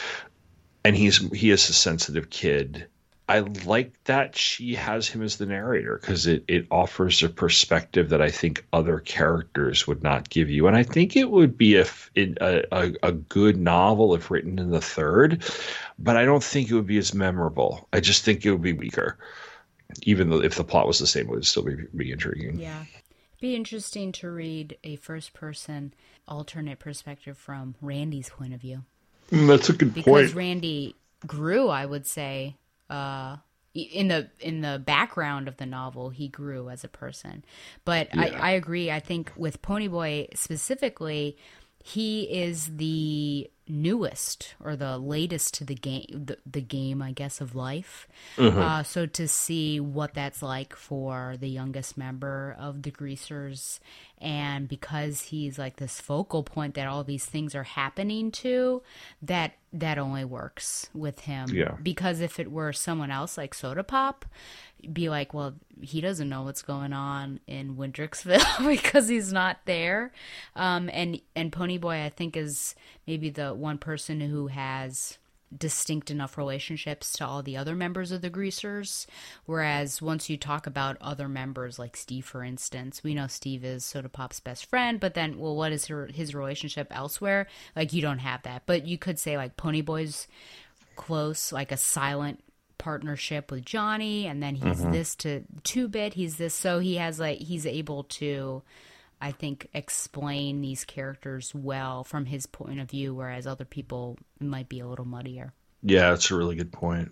And he's he is a sensitive kid. I like that she has him as the narrator because it, it offers a perspective that I think other characters would not give you. And I think it would be a, a, a, a good novel if written in the third, but I don't think it would be as memorable. I just think it would be weaker. Even though if the plot was the same, it would still be, be intriguing. Yeah. It'd be interesting to read a first-person alternate perspective from Randy's point of view. Mm, that's a good because point. Because Randy grew, I would say, uh, in the in the background of the novel, he grew as a person. But yeah. I, I agree. I think with Pony Boy specifically, he is the newest or the latest to the game, the, the game, I guess, of life. Mm-hmm. Uh, so to see what that's like for the youngest member of the Greasers, and because he's like this focal point that all these things are happening to, that that only works with him. Yeah. Because if it were someone else like Soda Pop, be like, well, he doesn't know what's going on in Windrixville because he's not there. Um, and and Pony Boy, I think, is maybe the one person who has distinct enough relationships to all the other members of the Greasers. Whereas once you talk about other members, like Steve, for instance, we know Steve is Soda Pop's best friend, but then, well, what is her, his relationship elsewhere? Like, you don't have that. But you could say, like, Pony Boy's close, like a silent partnership with Johnny, and then he's mm-hmm. this to Two-Bit, he's this, so he has, like, he's able to, I think, explain these characters well from his point of view, whereas other people might be a little muddier. Yeah, that's a really good point.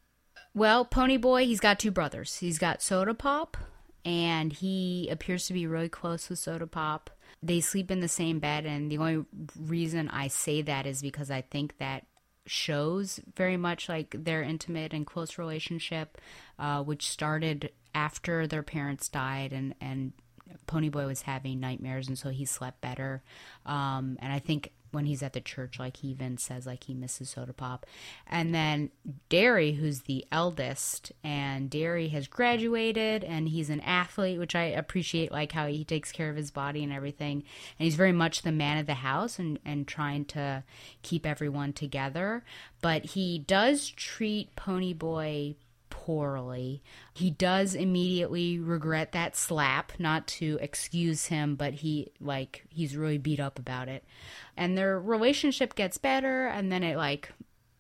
Well, Pony Boy, he's got two brothers. He's got Soda Pop, and he appears to be really close with Soda Pop. They sleep in the same bed, and the only reason I say that is because I think that shows very much like their intimate and close relationship, uh, which started after their parents died, and, and Pony Boy was having nightmares, and so he slept better. Um, and I think when he's at the church, like, he even says, like, he misses Soda Pop. And then Derry, who's the eldest, and Derry has graduated, and he's an athlete, which I appreciate, like, how he takes care of his body and everything. And he's very much the man of the house and, and trying to keep everyone together. But he does treat Pony Boy poorly. He does immediately regret that slap, not to excuse him, but he, like, he's really beat up about it. And their relationship gets better, and then it, like,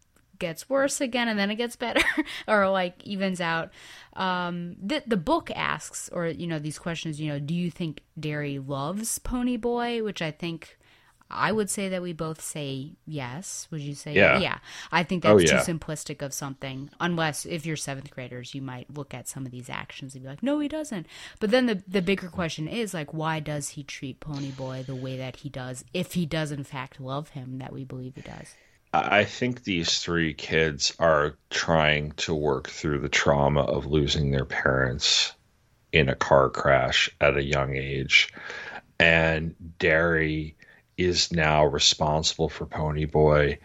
gets worse again, and then it gets better, or, like, evens out. Um, the, the book asks, or, you know, these questions, you know, do you think Derry loves Pony Boy? Which I think, I would say that we both say yes. Would you say? Yeah. Yeah. I think that's oh, yeah. too simplistic of something. Unless, if you're seventh graders, you might look at some of these actions and be like, no, he doesn't. But then the, the bigger question is, like, why does he treat Pony Boy the way that he does, if he does, in fact, love him, that we believe he does? I think these three kids are trying to work through the trauma of losing their parents in a car crash at a young age. And Derry is now responsible for Pony Boy,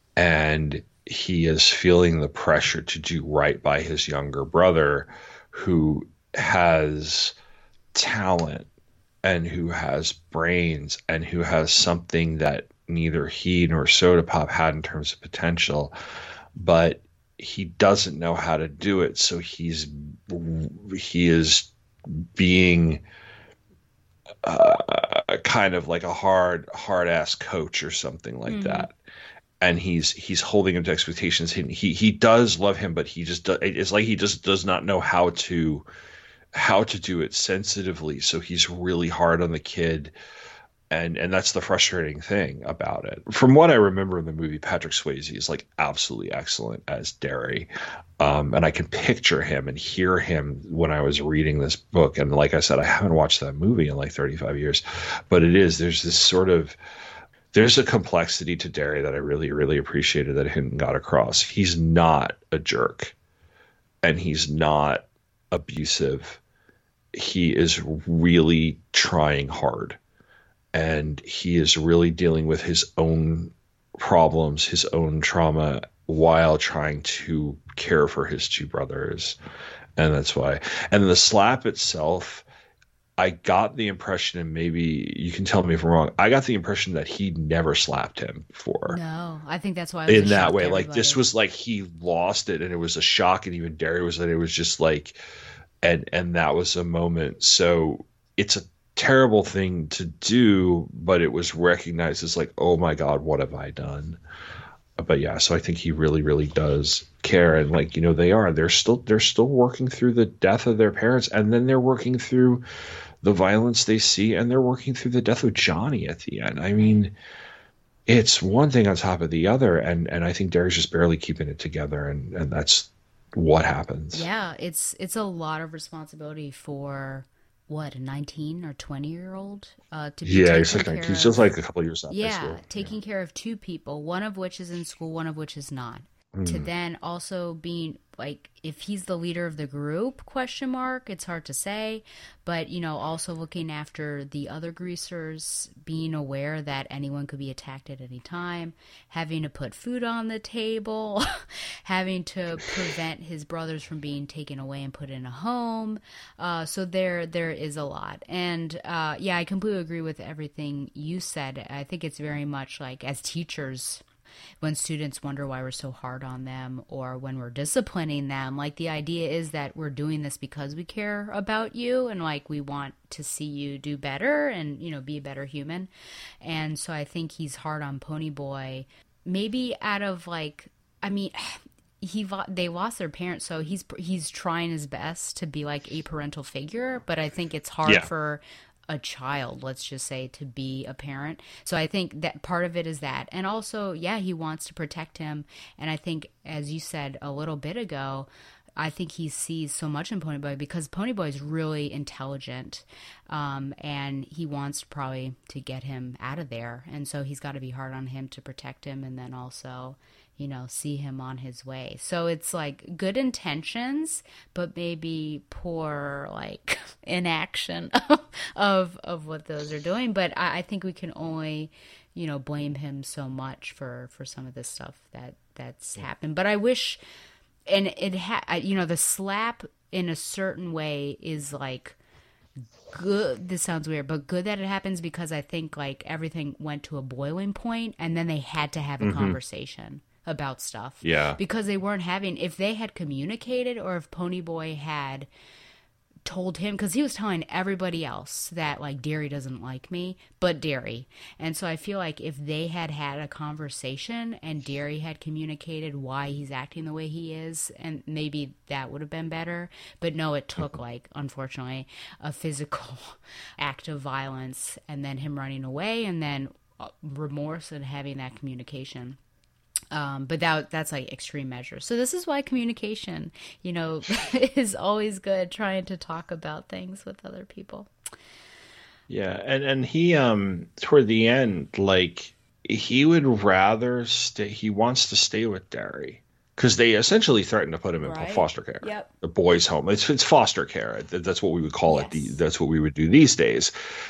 and he is feeling the pressure to do right by his younger brother, who has talent and who has brains and who has something that neither he nor Soda Pop had in terms of potential, but he doesn't know how to do it. So he's he is being uh, a kind of like a hard hard ass coach or something like mm-hmm. that. And he's he's holding him to expectations. He, he he does love him, but he just does, it's like he just does not know how to how to do it sensitively. So he's really hard on the kid, and and that's the frustrating thing about it. From what I remember in the movie, Patrick Swayze is like absolutely excellent as Derry, um, and I can picture him and hear him when I was reading this book. And like I said, I haven't watched that movie in like thirty-five years, but it is there's this sort of There's a complexity to Derry that I really, really appreciated that Hinton got across. He's not a jerk, and he's not abusive. He is really trying hard, and he is really dealing with his own problems, his own trauma, while trying to care for his two brothers. And that's why. And the slap itself, I got the impression, and maybe you can tell me if I'm wrong, I got the impression that he never slapped him before. No, I think that's why I was in that way. Like, this was like he lost it, and it was a shock, and even Derry was that it was just like, and and that was a moment. So it's a terrible thing to do, but it was recognized as like, oh my God, what have I done? But yeah, so I think he really, really does care, and like, you know, they are they're still they're still working through the death of their parents, and then they're working through the violence they see, and they're working through the death of Johnny at the end. I mean, it's one thing on top of the other, and and I think Derry's just barely keeping it together, and and that's what happens. Yeah, it's it's a lot of responsibility for what, a nineteen or twenty year old uh to be yeah he's, like, he's just like a couple of years out. Yeah, taking yeah. care of two people, one of which is in school, one of which is not. Mm. To then also being like, if he's the leader of the group, question mark, it's hard to say, but you know, also looking after the other greasers, being aware that anyone could be attacked at any time, having to put food on the table, having to prevent his brothers from being taken away and put in a home. Uh, so there, there is a lot. And uh, yeah, I completely agree with everything you said. I think it's very much like, as teachers, when students wonder why we're so hard on them, or when we're disciplining them, like, the idea is that we're doing this because we care about you, and like, we want to see you do better and, you know, be a better human. And so I think he's hard on Ponyboy, maybe out of like, I mean, he they lost their parents, so he's he's trying his best to be like a parental figure, but I think it's hard yeah. for a child, let's just say, to be a parent. So I think that part of it is that. And also, yeah, he wants to protect him. And I think, as you said a little bit ago, I think he sees so much in Ponyboy because Ponyboy is really intelligent, um, and he wants probably to get him out of there. And so he's got to be hard on him to protect him, and then also, you know, see him on his way. So it's like good intentions, but maybe poor like inaction of of what those are doing. But I, I think we can only, you know, blame him so much for for some of this stuff that that's yeah. happened. But I wish, and it ha- you know, the slap in a certain way is like good. This sounds weird, but good that it happens, because I think like everything went to a boiling point, and then they had to have a mm-hmm. conversation about stuff. Yeah. Because they weren't having, if they had communicated, or if Ponyboy had told him, because he was telling everybody else that like, Derry doesn't like me, but Derry. And so I feel like if they had had a conversation and Derry had communicated why he's acting the way he is, and maybe that would have been better. But no, it took like, unfortunately, a physical act of violence, and then him running away, and then remorse and having that communication. Um, but that that's like extreme measures. So this is why communication, you know, is always good, trying to talk about things with other people. Yeah. And, and he, um, toward the end, like, he would rather stay, he wants to stay with Derry, because they essentially threatened to put him in right. foster care, yep. the boys' home. It's, it's foster care. That's what we would call yes. it. The, that's what we would do these days.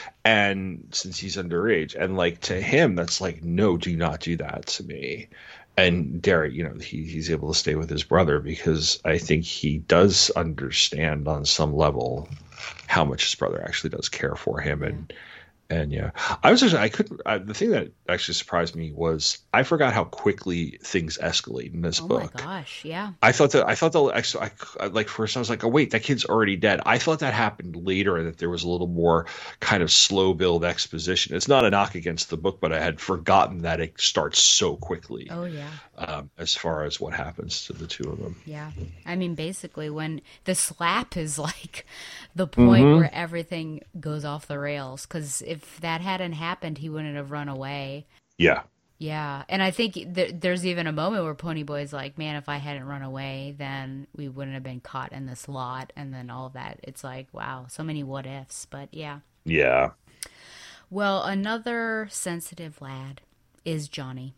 And since he's underage, and like, to him, that's like, no, do not do that to me. And Derry, you know, he, he's able to stay with his brother because I think he does understand on some level how much his brother actually does care for him. And And yeah, I was actually, I couldn't, I, the thing that actually surprised me was I forgot how quickly things escalate in this oh book. Oh my gosh, yeah. I thought that, I thought that, actually, I, like first I was like, oh wait, that kid's already dead. I thought that happened later and that there was a little more kind of slow build exposition. It's not a knock against the book, but I had forgotten that it starts so quickly. Oh yeah. Um, as far as what happens to the two of them. Yeah. I mean, basically when the slap is like the point mm-hmm. where everything goes off the rails, because if that hadn't happened, he wouldn't have run away. Yeah. Yeah. And I think th- there's even a moment where Ponyboy's like, man, if I hadn't run away, then we wouldn't have been caught in this lot. And then all of that. It's like, wow, so many what ifs. But yeah. Yeah. Well, another sensitive lad is Johnny.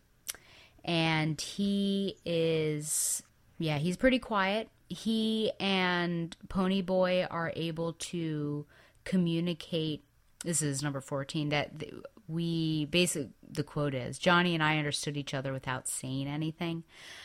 And he is, yeah, he's pretty quiet. He and Ponyboy are able to communicate. This is number fourteen, that we basically, the quote is, Johnny and I understood each other without saying anything.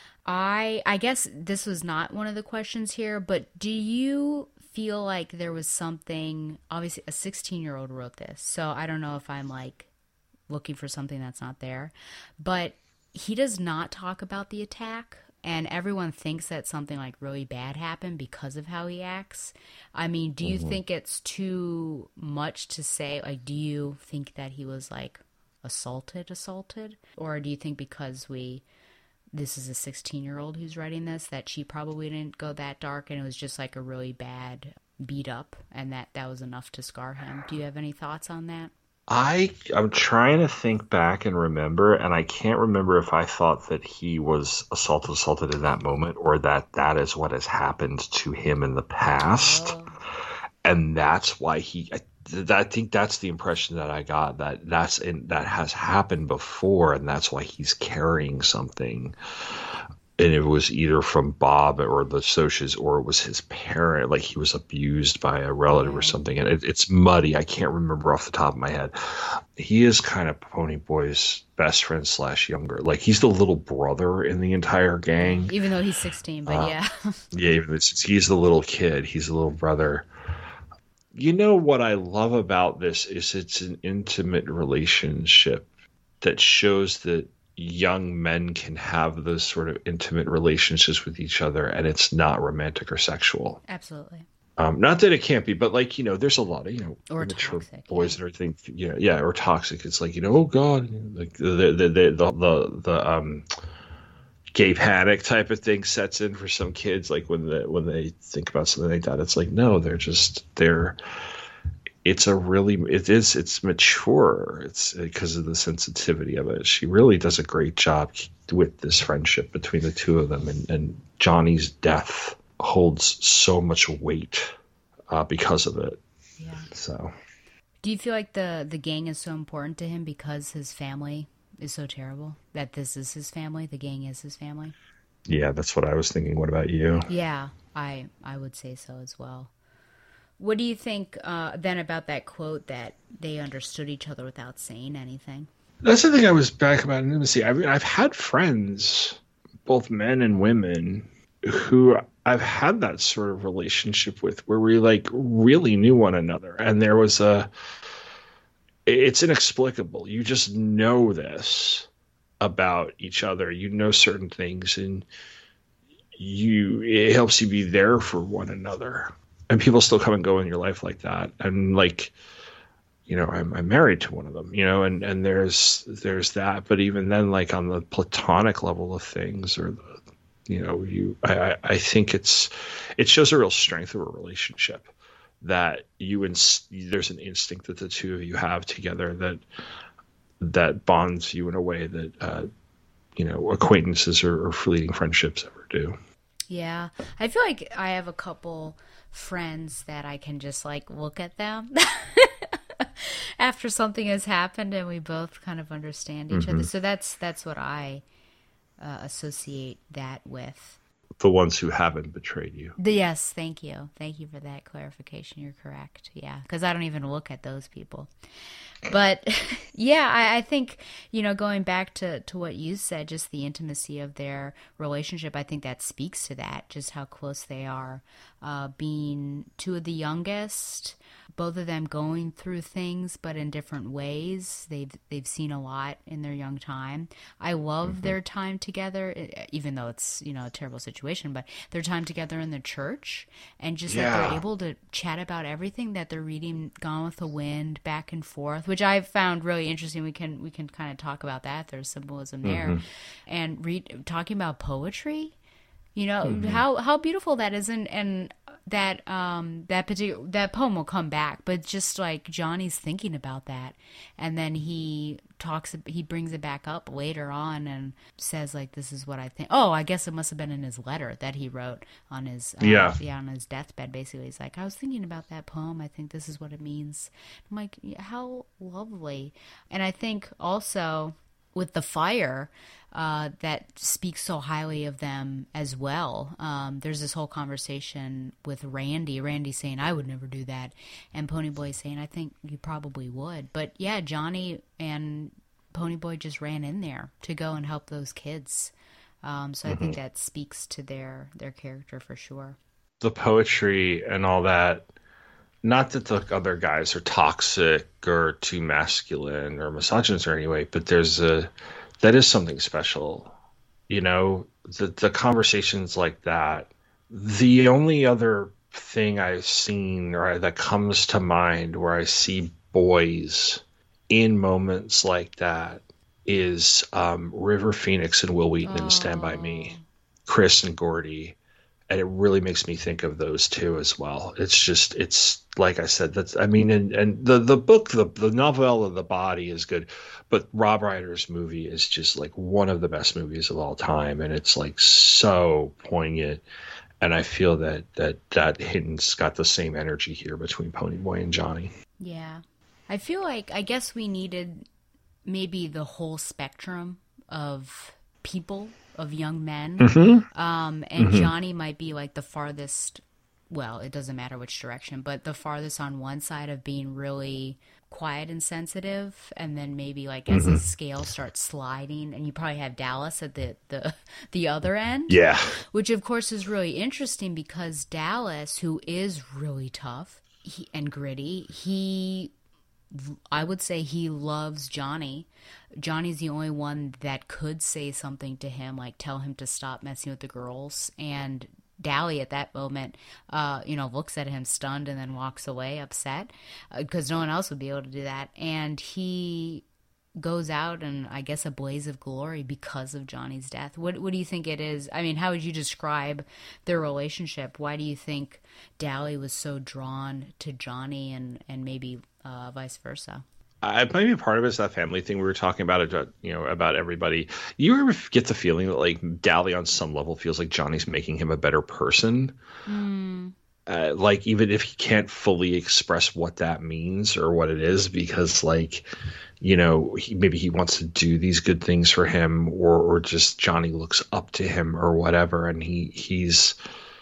I I guess this was not one of the questions here, but do you feel like there was something, obviously a sixteen-year-old wrote this, so I don't know if I'm like looking for something that's not there, but he does not talk about the attack, and everyone thinks that something like really bad happened because of how he acts. I mean, do you mm-hmm. think it's too much to say? Like, do you think that he was like assaulted, assaulted? Or do you think because we, this is a sixteen-year-old who's writing this, that she probably didn't go that dark and it was just like a really bad beat up and that that was enough to scar him? Do you have any thoughts on that? I I'm trying to think back and remember, and I can't remember if I thought that he was assaulted, assaulted in that moment, or that that is what has happened to him in the past, oh. and that's why he. I, I think that's the impression that I got, that that's in, that has happened before, and that's why he's carrying something. And it was either from Bob or the Socs, or it was his parent, like he was abused by a relative or something. And it, it's muddy. I can't remember off the top of my head. He is kind of Ponyboy's best friend slash younger. Like he's the little brother in the entire gang. Even though he's sixteen, but uh, yeah. yeah, even he's the little kid. He's the little brother. You know what I love about this is it's an intimate relationship that shows that young men can have those sort of intimate relationships with each other, and it's not romantic or sexual. Absolutely. Um, not that it can't be, but like, you know, there's a lot of, you know, or mature toxic, boys yeah. that are think, you know, yeah, or toxic. It's like, you know, oh God, like the the the the the, the um gay panic type of thing sets in for some kids. Like when the when they think about something like that, it's like, no, they're just they're. It's a really, it is, it's mature. It's because of the sensitivity of it. She really does a great job with this friendship between the two of them. And, and Johnny's death holds so much weight uh, because of it. Yeah. So. Do you feel like the, the gang is so important to him because his family is so terrible? That this is his family? The gang is his family? Yeah, that's what I was thinking. What about you? Yeah, I I would say so as well. What do you think uh, then about that quote that they understood each other without saying anything? That's the thing I was back about intimacy. I mean, I've had friends, both men and women, who I've had that sort of relationship with where we like really knew one another. And there was a, it's inexplicable. You just know this about each other. You know certain things and you, it helps you be there for one another. And people still come and go in your life like that. And like, you know, I'm, I'm married to one of them, you know, and, and there's, there's that, but even then, like on the platonic level of things or the, you know, you, I, I think it's, it shows a real strength of a relationship that you, ins- there's an instinct that the two of you have together that, that bonds you in a way that, uh, you know, acquaintances or, or fleeting friendships ever do. Yeah. I feel like I have a couple friends that I can just like look at them after something has happened and we both kind of understand each mm-hmm. other. So that's that's what I uh, associate that with. The ones who haven't betrayed you. The, yes, thank you. Thank you for that clarification. You're correct. Yeah, because I don't even look at those people. But yeah, I, I think, you know, going back to, to what you said, just the intimacy of their relationship, I think that speaks to that, just how close they are. Uh, being two of the youngest, both of them going through things, but in different ways. They've they've seen a lot in their young time. I love mm-hmm. their time together, even though it's, you know, a terrible situation, but their time together in the church, and just yeah. that they're able to chat about everything that they're reading, Gone with the Wind, back and forth, which I've found really interesting. We can we can kind of talk about that. There's symbolism there, mm-hmm. and read talking about poetry. You know, mm-hmm. how how beautiful that is, and and that um that particular that poem will come back, but just like Johnny's thinking about that, and then he talks he brings it back up later on and says like, this is what I think. Oh, I guess it must have been in his letter that he wrote on his uh, yeah. yeah on his deathbed. Basically, he's like, I was thinking about that poem. I think this is what it means. I'm like, how lovely. And I think also with the fire, uh, that speaks so highly of them as well. Um, there's this whole conversation with Randy, Randy saying, I would never do that. And Ponyboy saying, I think you probably would. But yeah, Johnny and Ponyboy just ran in there to go and help those kids. Um, so mm-hmm. I think that speaks to their, their character for sure. The poetry and all that, not that the other guys are toxic or too masculine or misogynist or anyway, but there's a, that is something special. You know, the, the conversations like that. The only other thing I've seen or that comes to mind where I see boys in moments like that is um, River Phoenix and Will Wheaton oh. in Stand By Me, Chris and Gordy. And it really makes me think of those two as well. It's just, it's like I said, that's, I mean, and, and the, the book, the, the novella, The Body is good, but Rob Reiner's movie is just like one of the best movies of all time. And it's like so poignant. And I feel that, that, that Hinton's got the same energy here between Ponyboy and Johnny. Yeah. I feel like, I guess we needed maybe the whole spectrum of people, of young men, mm-hmm. um, and mm-hmm. Johnny might be like the farthest, well, it doesn't matter which direction, but the farthest on one side of being really quiet and sensitive, and then maybe like as mm-hmm. the scale starts sliding, and you probably have Dallas at the, the, the other end. Yeah. Which of course is really interesting because Dallas, who is really tough he, and gritty, he... I would say he loves Johnny. Johnny's the only one that could say something to him, like tell him to stop messing with the girls. And Dally at that moment, uh, you know, looks at him stunned and then walks away upset because uh, no one else would be able to do that. And he goes out and I guess a blaze of glory because of Johnny's death. What what do you think it is? I mean, how would you describe their relationship? Why do you think Dally was so drawn to Johnny and, and maybe uh, vice versa? Uh, maybe part of it is that family thing we were talking about, it, you know, about everybody. You ever get the feeling that like Dally on some level feels like Johnny's making him a better person? Mm. Uh, like even if he can't fully express what that means or what it is, because like, you know, he, maybe he wants to do these good things for him, or or just Johnny looks up to him or whatever, and he he's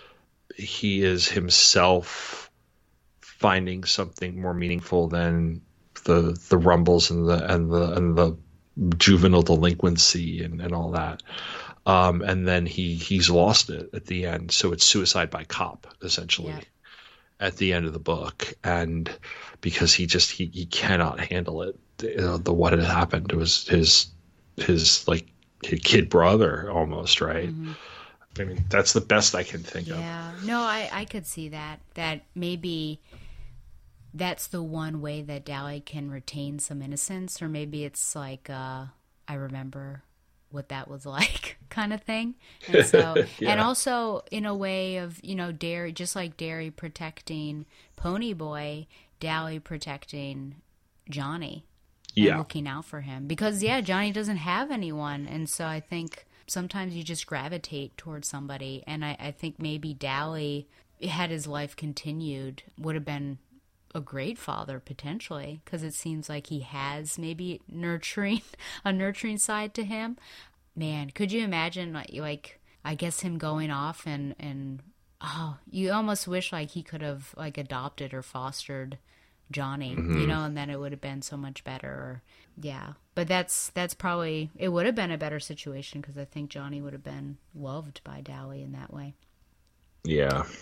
he is himself finding something more meaningful than the the rumbles and the and the and the juvenile delinquency and, and all that. Um, and then he he's lost it at the end. So it's suicide by cop, essentially, yeah. at the end of the book. And because he just he, he cannot handle it. You know, the what had happened to his his his like his kid brother almost, right? Mm-hmm. I mean, that's the best I can think yeah. of. Yeah. No, I, I could see that. That maybe that's the one way that Dally can retain some innocence, or maybe it's like uh, I remember what that was like kind of thing. And so yeah. and also in a way of, you know, Derry, just like Derry protecting Ponyboy, Dally protecting Johnny and yeah. looking out for him, because yeah, Johnny doesn't have anyone. And so I think sometimes you just gravitate towards somebody. And I, I think maybe Dally, had his life continued, would have been a great father potentially, because it seems like he has maybe nurturing a nurturing side to him. Man, could you imagine like, like I guess him going off and and oh, you almost wish like he could have like adopted or fostered Johnny, mm-hmm. you know, and then it would have been so much better. Or, yeah, but that's that's probably, it would have been a better situation, because I think Johnny would have been loved by Dally in that way. Yeah.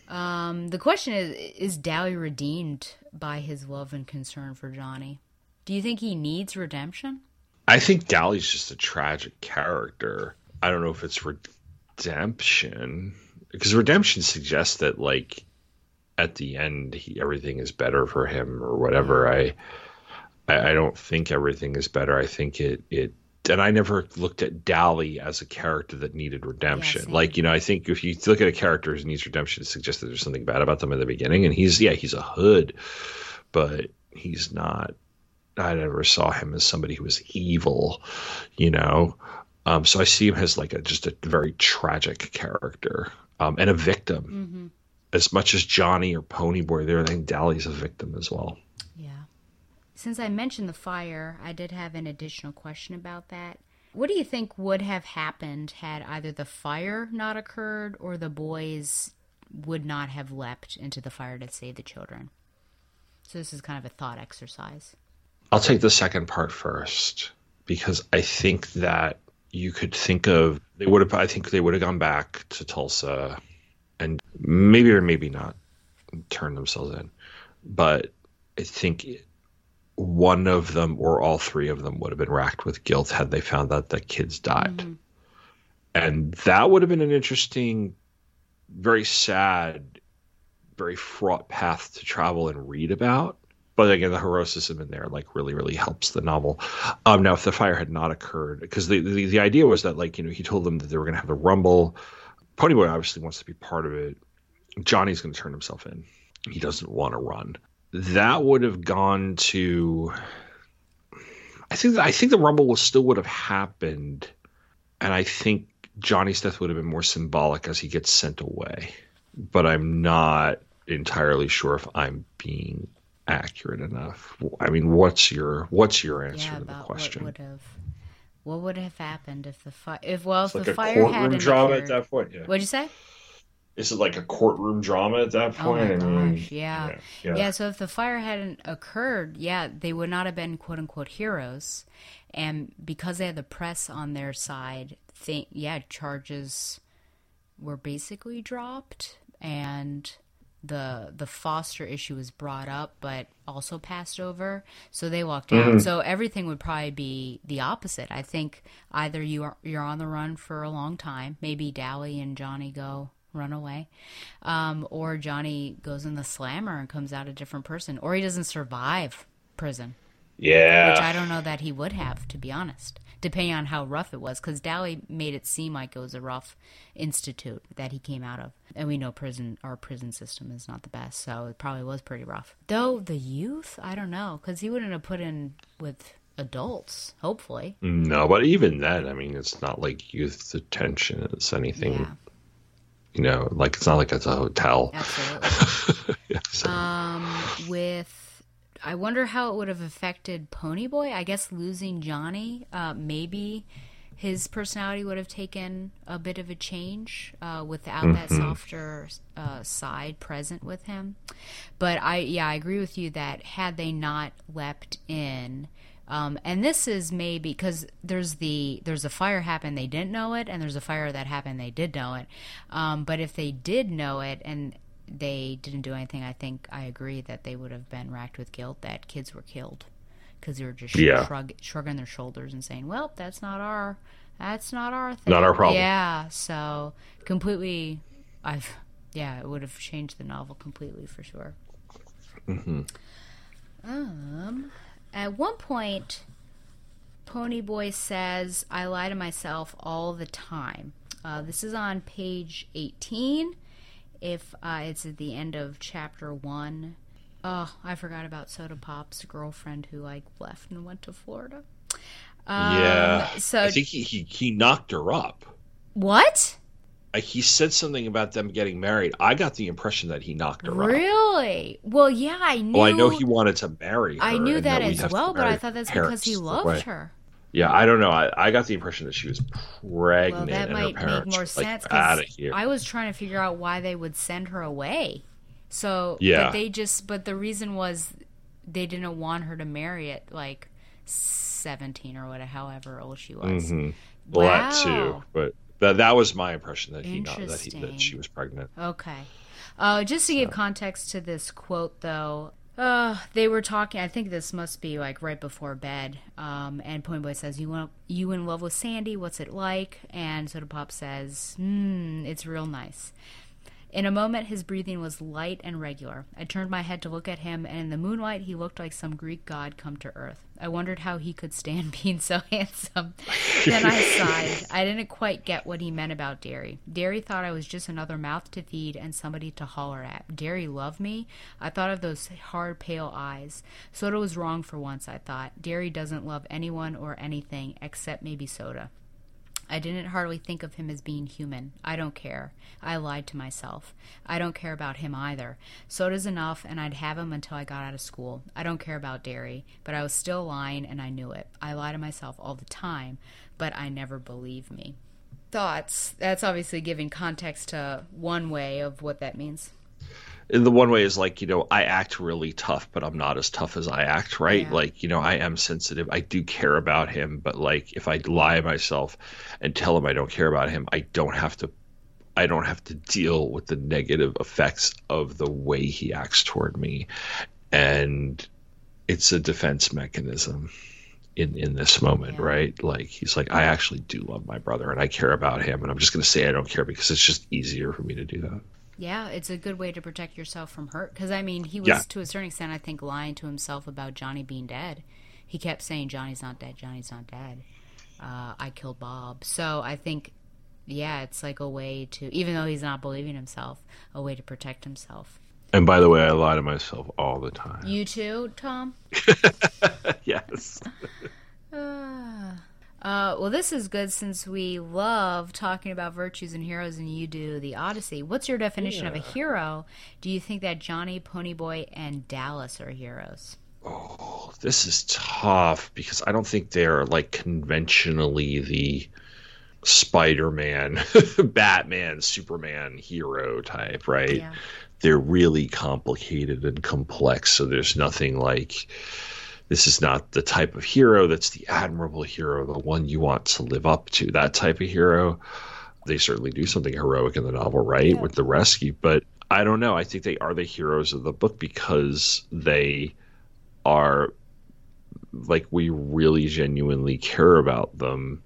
Um, the question is, is Dally redeemed by his love and concern for Johnny? Do you think he needs redemption? I think Dally's just a tragic character. I don't know if it's redemption, because redemption suggests that, like, at the end, he, everything is better for him or whatever. I, I, I don't think everything is better. I think it, it, and I never looked at Dally as a character that needed redemption. Yeah, like, you know, I think if you look at a character who needs redemption, it suggests that there's something bad about them in the beginning. And he's, yeah, he's a hood, but he's not. I never saw him as somebody who was evil, you know. Um, so I see him as like a just a very tragic character um, and a victim. Mm-hmm. As much as Johnny or Ponyboy there, I think Dally's a victim as well. Yeah. Since I mentioned the fire, I did have an additional question about that. What do you think would have happened had either the fire not occurred or the boys would not have leapt into the fire to save the children? So this is kind of a thought exercise. I'll take the second part first, because I think that you could think of, they would have, I think they would have gone back to Tulsa and maybe or maybe not turn themselves in. But I think one of them or all three of them would have been racked with guilt had they found out that kids died. Mm-hmm. And that would have been an interesting, very sad, very fraught path to travel and read about. But again, the heroicism in there like really, really helps the novel. Um, now, if the fire had not occurred, because the, the the idea was that, like, you know, he told them that they were going to have the rumble. Ponyboy obviously wants to be part of it. Johnny's going to turn himself in. He doesn't want to run. That would have gone to. I think I think the rumble was still would have happened, and I think Johnny's death would have been more symbolic as he gets sent away. But I'm not entirely sure if I'm being accurate enough. I mean, what's your what's your answer yeah, to the question? What would have what would have happened if the fire if well it's if like the a fire courtroom hadn't drama occurred, at that point. Yeah. What'd you say? Is it like a courtroom drama at that point? Oh my I mean, gosh, yeah. yeah, yeah. Yeah, so if the fire hadn't occurred, yeah, they would not have been quote unquote heroes. And because they had the press on their side, think yeah, charges were basically dropped, and the the foster issue was brought up but also passed over, so they walked out. Mm-hmm. So everything would probably be the opposite. I think either you are you're on the run for a long time, maybe Dally and Johnny go run away, um, or Johnny goes in the slammer and comes out a different person, or he doesn't survive prison. Yeah, which I don't know that he would have, to be honest, depending on how rough it was, because Dally made it seem like it was a rough institute that he came out of. And we know prison, our prison system is not the best, so it probably was pretty rough. Though the youth, I don't know, because he wouldn't have put in with adults, hopefully. No, but even then, I mean, it's not like youth detention. It's anything, yeah. You know, like it's not like it's a hotel. Absolutely. yeah, so. Um, with... I wonder how it would have affected Ponyboy. I guess losing Johnny, uh, maybe his personality would have taken a bit of a change uh, without mm-hmm. that softer uh, side present with him. But I, yeah, I agree with you that had they not leapt in, um, and this is maybe because there's the there's a fire happened they didn't know it, and there's a fire that happened they did know it. Um, but if they did know it and they didn't do anything, I think I agree that they would have been racked with guilt that kids were killed, because they were just yeah. shrug, shrugging their shoulders and saying, well, that's not our that's not our thing. Not our problem. Yeah, so completely I've yeah it would have changed the novel completely for sure. Mm-hmm. Um at one point Ponyboy says, I lie to myself all the time. Uh, this is on page eighteen. If uh, it's at the end of chapter one. Oh, I forgot about Soda Pop's girlfriend who like left and went to Florida. Um, yeah, so I think he, he he knocked her up. What? Uh, he said something about them getting married. I got the impression that he knocked her really? up. Really? Well, yeah, I knew. Well, I know he wanted to marry her. I knew that, that as well, but I thought that's because he loved away. her. Yeah, I don't know. I, I got the impression that she was pregnant. Well, that and might her parents make more were, sense. Like, out of here. I was trying to figure out why they would send her away. So, yeah. but they just, but the reason was they didn't want her to marry at like seventeen or whatever, however old she was. Mm-hmm. Well, wow. that too. But that that was my impression that he not that he that she was pregnant. Okay. Uh, just to So. give context to this quote, though, uh, they were talking, I think this must be like right before bed, um, and Ponyboy says, you want, you in love with Sandy, what's it like? And Soda Pop says, hmm, it's real nice. In a moment, his breathing was light and regular. I turned my head to look at him, and in the moonlight, he looked like some Greek god come to earth. I wondered how he could stand being so handsome. Then I sighed. I didn't quite get what he meant about Derry. Derry thought I was just another mouth to feed and somebody to holler at. Derry loved me? I thought of those hard, pale eyes. Soda was wrong for once, I thought. Derry doesn't love anyone or anything except maybe Soda. I didn't hardly think of him as being human. I don't care. I lied to myself. I don't care about him either. Soda's enough, and I'd have him until I got out of school. I don't care about Derry, but I was still lying, and I knew it. I lie to myself all the time, but I never believe me. Thoughts? That's obviously giving context to one way of what that means. The one way is like, you know, I act really tough, but I'm not as tough as I act, right? Yeah. Like, you know, I am sensitive. I do care about him, but like if I lie to myself and tell him I don't care about him, I don't have to I don't have to deal with the negative effects of the way he acts toward me. And it's a defense mechanism in, in this moment, Yeah. right? Like he's like, I actually do love my brother and I care about him, and I'm just going to say I don't care because it's just easier for me to do that. Yeah, it's a good way to protect yourself from hurt. Because, I mean, he was, Yeah. to a certain extent, I think, lying to himself about Johnny being dead. He kept saying, Johnny's not dead, Johnny's not dead. Uh, I killed Bob. So I think, yeah, it's like a way to, even though he's not believing himself, a way to protect himself. And by the way, I lie to myself all the time. You too, Tom? Yes. Uh, uh, well, this is good since we love talking about virtues and heroes, and you do the Odyssey. What's your definition of a hero? Do you think that Johnny, Ponyboy, and Dallas are heroes? Oh, this is tough because I don't think they're like conventionally the Spider-Man, Batman, Superman hero type, right? Yeah. They're really complicated and complex, so there's nothing like, this is not the type of hero that's the admirable hero, the one you want to live up to, that type of hero. They certainly do something heroic in the novel, right, Yeah. with the rescue, but I don't know. I think they are the heroes of the book because they are, like, we really genuinely care about them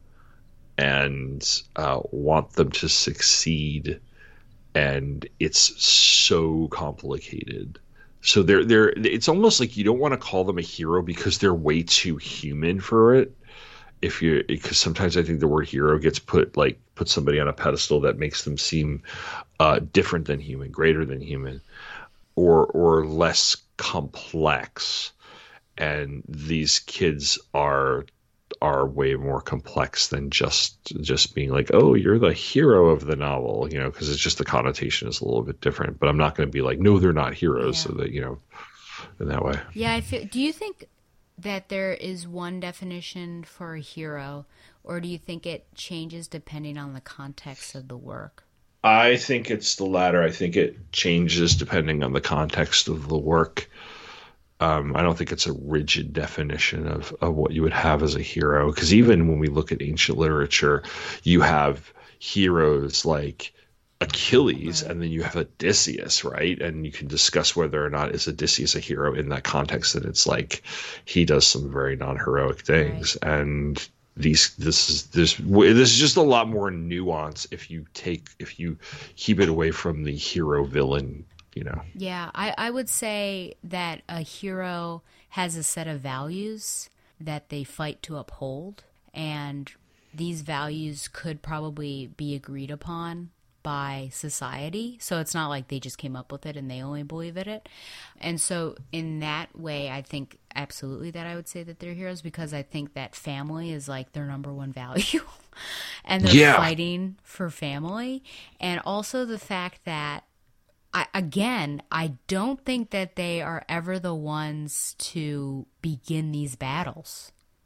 and uh, want them to succeed, and it's so complicated. So they're they're it's almost like you don't want to call them a hero because they're way too human for it. If you because sometimes I think the word hero gets put like put somebody on a pedestal that makes them seem uh, different than human, greater than human, or or less complex. And these kids are are way more complex than just just being like, oh, you're the hero of the novel, you know, because it's just the connotation is a little bit different. But I'm not going to be like, no, they're not heroes, Yeah. so that, you know, in that way. Yeah, I feel, do you think that there is one definition for a hero, or do you think it changes depending on the context of the work? I think it's the latter. I think it changes depending on the context of the work. Um, I don't think it's a rigid definition of, of what you would have as a hero. Because even when we look at ancient literature, you have heroes like Achilles, right, and then you have Odysseus, right? And you can discuss whether or not is Odysseus a hero in that context. And it's like he does some very non-heroic things. Right. And these this is this this is just a lot more nuance if you take if you keep it away from the hero villain. You know. Yeah, I, I would say that a hero has a set of values that they fight to uphold, and these values could probably be agreed upon by society. So it's not like they just came up with it and they only believe in it. And so in that way, I think absolutely that I would say that they're heroes, because I think that family is like their number one value and they're yeah. fighting for family. And also the fact that I, again, I don't think that they are ever the ones to begin these battles.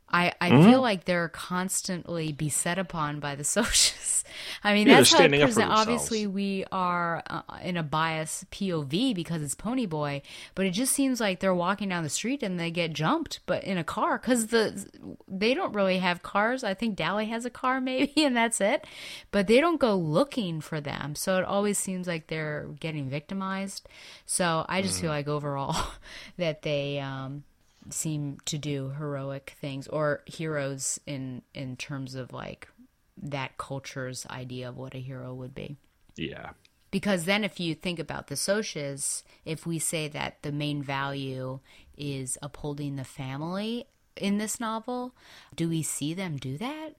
I, I Mhm. feel like they're constantly beset upon by the socialists. I mean, Yeah, that's they're how standing it up for present. themselves. Obviously, we are uh, in a biased P O V because it's Ponyboy, but it just seems like they're walking down the street and they get jumped, but in a car because the they don't really have cars. I think Dally has a car maybe, and that's it. But they don't go looking for them, so it always seems like they're getting victimized. So I just Mm. feel like overall that they. Um, seem to do heroic things or heroes in in terms of like that culture's idea of what a hero would be. Yeah. Because then if you think about the socias, if we say that the main value is upholding the family in this novel, do we see them do that?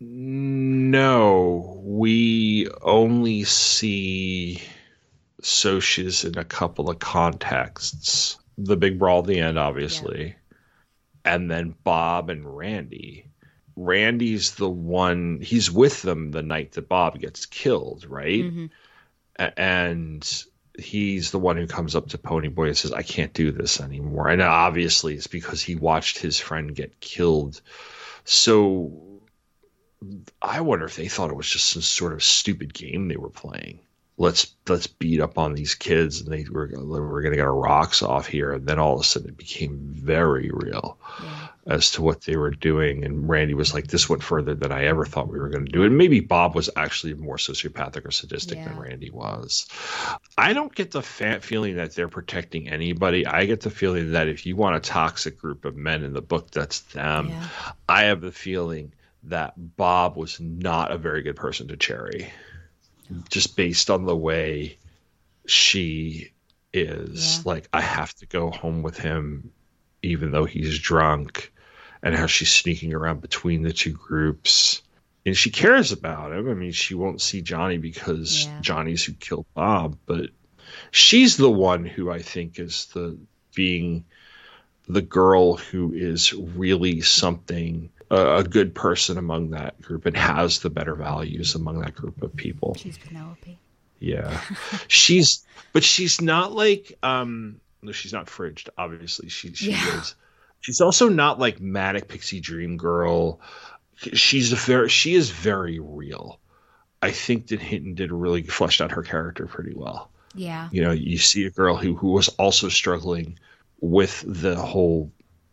No, we only see socias in a couple of contexts. The big brawl at the end, obviously. Yeah. And then Bob and Randy. Randy's the one, he's with them the night that Bob gets killed, right? Mm-hmm. A- and he's the one who comes up to Ponyboy and says, I can't do this anymore. And obviously it's because he watched his friend get killed. So I wonder if they thought it was just some sort of stupid game they were playing. Let's let's beat up on these kids, and they were we're going to get our rocks off here. And then all of a sudden, it became very real yeah. as to what they were doing. And Randy was like, "This went further than I ever thought we were going to do." And maybe Bob was actually more sociopathic or sadistic yeah. than Randy was. I don't get the fa- feeling that they're protecting anybody. I get the feeling that if you want a toxic group of men in the book, that's them. Yeah. I have the feeling that Bob was not a very good person to Cherry. Just based on the way she is. Yeah. Like, I have to go home with him even though he's drunk, and how she's sneaking around between the two groups. And she cares about him. I mean, she won't see Johnny because yeah. Johnny's who killed Bob, but she's the one who I think is the being the girl who is really something, a good person among that group and has the better values among that group of people. She's Penelope. Yeah. she's, but she's not like, um, no, she's not fridged. Obviously she, she yeah. is. She's also not like manic pixie dream girl. She's a very, she is very real. I think that Hinton did really fleshed out her character pretty well. Yeah. You know, you see a girl who, who was also struggling with the whole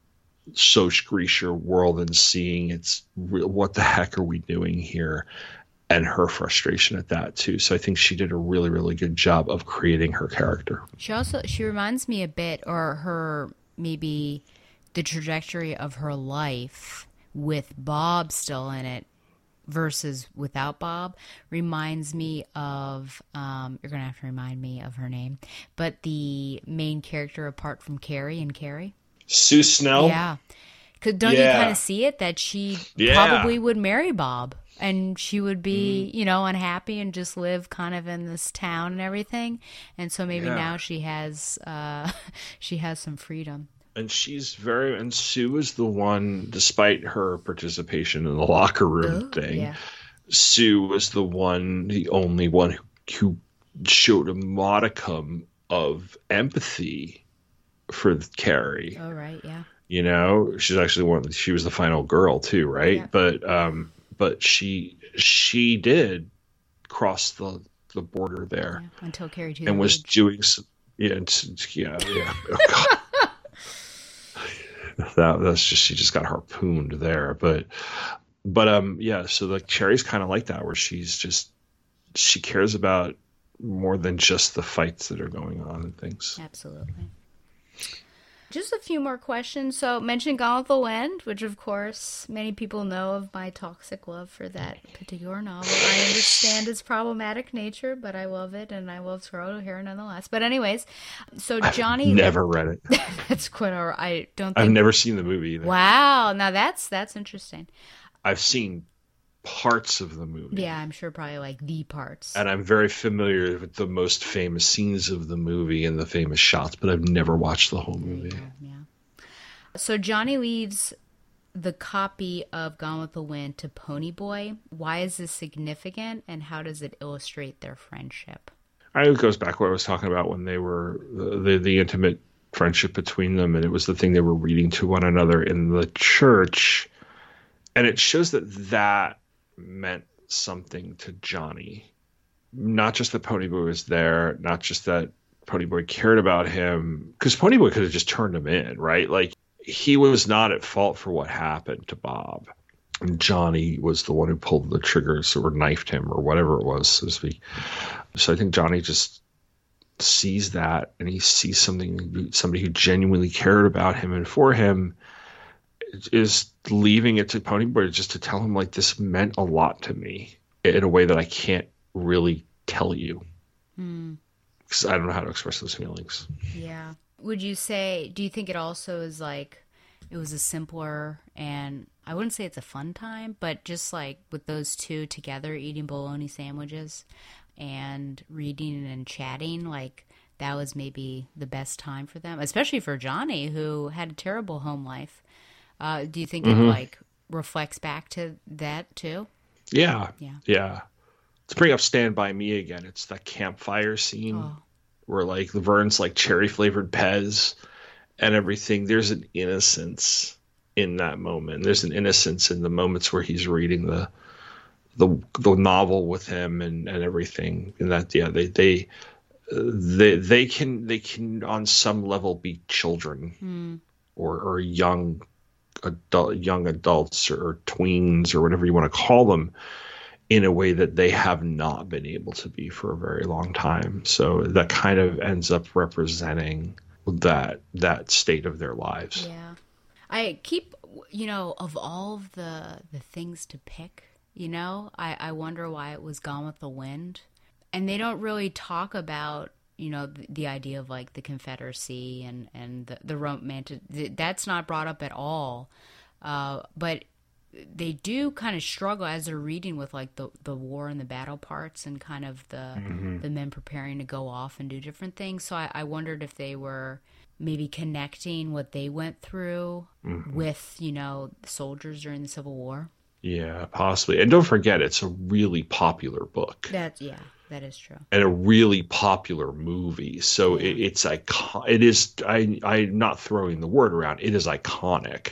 Soch Grisha world and seeing it's real, what the heck are we doing here, and her frustration at that too. So I think she did a really, really good job of creating her character. She also, she reminds me a bit, or her, maybe the trajectory of her life with Bob still in it versus without Bob reminds me of, um, you're going to have to remind me of her name, but the main character apart from Carrie and Carrie. Sue Snell? Yeah. Cause don't yeah. you kind of see it that she yeah. probably would marry Bob and she would be, mm. you know, unhappy and just live kind of in this town and everything. And so maybe yeah. now she has, uh, she has some freedom. And she's very, and Sue is the one, despite her participation in the locker room Ooh, thing, yeah. Sue was the one, the only one who, who showed a modicum of empathy for Carrie. Oh, right, yeah. You know, she's actually one, she was the final girl too, right? Yeah. But, um, but she, she did cross the, the border there. Yeah, until Carrie too. And was doing some, yeah, yeah, yeah. Oh, God. That that's just she just got harpooned there, but but um yeah, so like Cherry's kind of like that, where she's just she cares about more than just the fights that are going on and things. Absolutely. Just a few more questions. So, mentioned Gone with the Wind, which of course many people know of my toxic love for that particular novel. I understand its problematic nature, but I love it, and I love Scarlett O'Hara nonetheless. But anyways, so Johnny, I've never read it. That's quite all right. I don't. Think... I've never seen the movie either. Wow, now that's that's interesting. I've seen parts of the movie. Yeah, I'm sure probably like the parts. And I'm very familiar with the most famous scenes of the movie and the famous shots, but I've never watched the whole movie. Yeah. So Johnny leaves the copy of Gone with the Wind to Ponyboy. Why is this significant, and how does it illustrate their friendship? I think it goes back to what I was talking about when they were the, the, the intimate friendship between them, and it was the thing they were reading to one another in the church. And it shows that that meant something to Johnny. Not just that Ponyboy was there, not just that Ponyboy cared about him, because Ponyboy could have just turned him in, right? Like, he was not at fault for what happened to Bob. And Johnny was the one who pulled the triggers or knifed him or whatever it was, so to speak. So I think Johnny just sees that, and he sees something, somebody who genuinely cared about him and for him is leaving it to Ponyboy just to tell him, like, this meant a lot to me in a way that I can't really tell you. Mm. Because I don't know how to express those feelings. Yeah. Would you say, do you think it also is like, it was a simpler, and I wouldn't say it's a fun time, but just like with those two together eating bologna sandwiches and reading and chatting, like that was maybe the best time for them, especially for Johnny, who had a terrible home life. Uh, do you think mm-hmm. it like reflects back to that too? Yeah. Yeah. Yeah. To bring up Stand By Me again, it's that campfire scene oh. where like Laverne's like cherry flavored Pez and everything. There's an innocence in that moment. There's an innocence in the moments where he's reading the the the novel with him and, and everything. And that yeah, they they they they can they can on some level be children mm. or or young adult young adults or tweens or whatever you want to call them, in a way that they have not been able to be for a very long time. So that kind of ends up representing that that state of their lives. Yeah. I keep, you know, of all of the the things to pick, you know, I, I wonder why it was Gone with the Wind. And they don't really talk about, you know, the, the idea of like the Confederacy and, and the, the romantic, that's not brought up at all. Uh, but they do kind of struggle as they're reading with like the, the war and the battle parts and kind of the mm-hmm. the men preparing to go off and do different things. So I, I wondered if they were maybe connecting what they went through mm-hmm. with, you know, soldiers during the Civil War. Yeah, possibly. And don't forget, it's a really popular book. That's yeah, that is true. And a really popular movie. So yeah. it, it's icon. It is. I I'm not throwing the word around. It is iconic.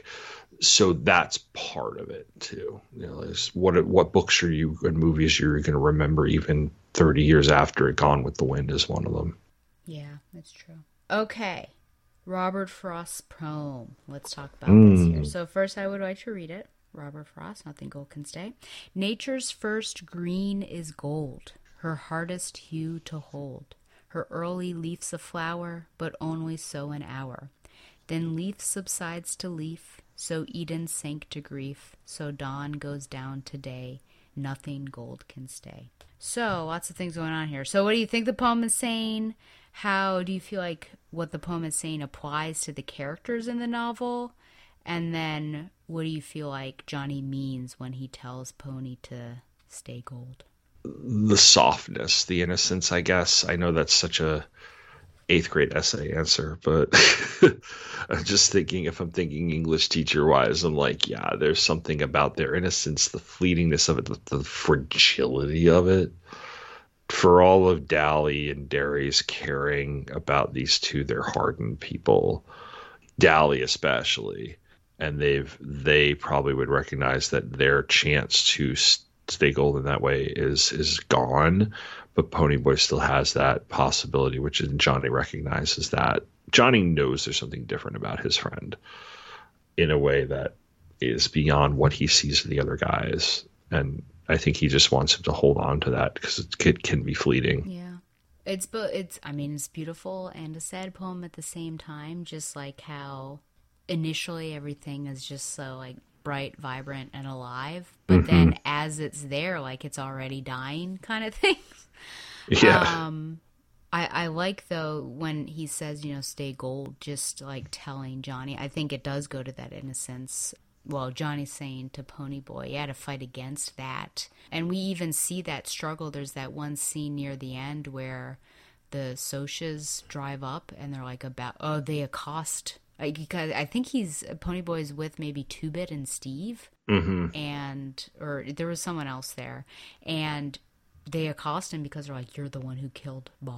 So that's part of it too. You know, is what what books are you and movies you're going to remember even thirty years after it? Gone with the Wind is one of them. Yeah, that's true. Okay, Robert Frost's poem. Let's talk about mm. this here. So first, I would like to read it. Robert Frost, Nothing Gold Can Stay. Nature's first green is gold, her hardest hue to hold. Her early leaf's a flower, but only so an hour. Then leaf subsides to leaf, so Eden sank to grief, so dawn goes down to day, nothing gold can stay. So, lots of things going on here. So, what do you think the poem is saying? How do you feel like what the poem is saying applies to the characters in the novel? And then, what do you feel like Johnny means when he tells Pony to stay gold? The softness, the innocence, I guess. I know that's such a eighth grade essay answer, but I'm just thinking, if I'm thinking English teacher wise, I'm like, yeah, there's something about their innocence, the fleetingness of it, the, the fragility of it. For all of Dally and Derry's caring about these two, they're hardened people, Dally especially, and they've they probably would recognize that their chance to stay gold in that way is is gone. But Ponyboy still has that possibility, which Johnny recognizes that. Johnny knows there's something different about his friend in a way that is beyond what he sees in the other guys. And I think he just wants him to hold on to that because it can, can be fleeting. Yeah. It's, it's, I mean, it's beautiful and a sad poem at the same time, just like how initially everything is just so like bright, vibrant, and alive. But mm-hmm. then as it's there, like it's already dying kind of thing. Yeah. Um, I, I like, though, when he says, you know, stay gold, just like telling Johnny, I think it does go to that innocence. Well, Johnny's saying to Ponyboy, you had to fight against that. And we even see that struggle. There's that one scene near the end where the Socs drive up and they're like about, oh, they accost. Like, because I think he's, Ponyboy's with maybe Two-Bit and Steve. Mm-hmm. And, or there was someone else there. And they accost him because they're like, you're the one who killed Bob.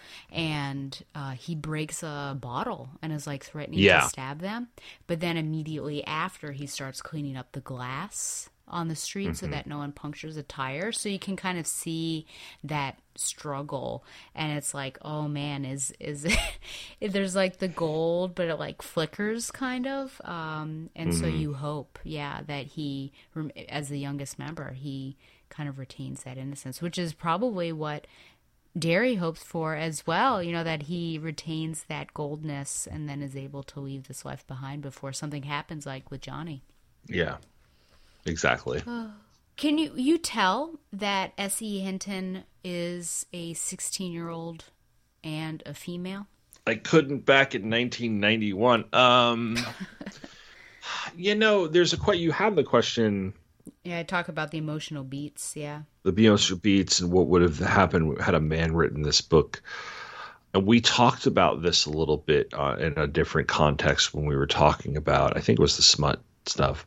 and uh, he breaks a bottle and is like threatening Yeah. to stab them. But then immediately after, he starts cleaning up the glass on the street so Mhm. that no one punctures a tire. So you can kind of see that struggle, and it's like, oh man, is is there's like the gold, but it like flickers kind of, um, and so Mhm. you hope, yeah, that he, rem- as the youngest member, he kind of retains that innocence, which is probably what Derry hopes for as well. You know, that he retains that goldness and then is able to leave this life behind before something happens, like with Johnny. Yeah, exactly. Can you you tell that S E. Hinton is a sixteen-year-old and a female? I couldn't back in nineteen ninety-one. Um, you know, there's a que- you have the question, Yeah, I talk about the emotional beats, yeah. the emotional beats, and what would have happened had a man written this book. And we talked about this a little bit uh, in a different context when we were talking about, I think it was the smut stuff.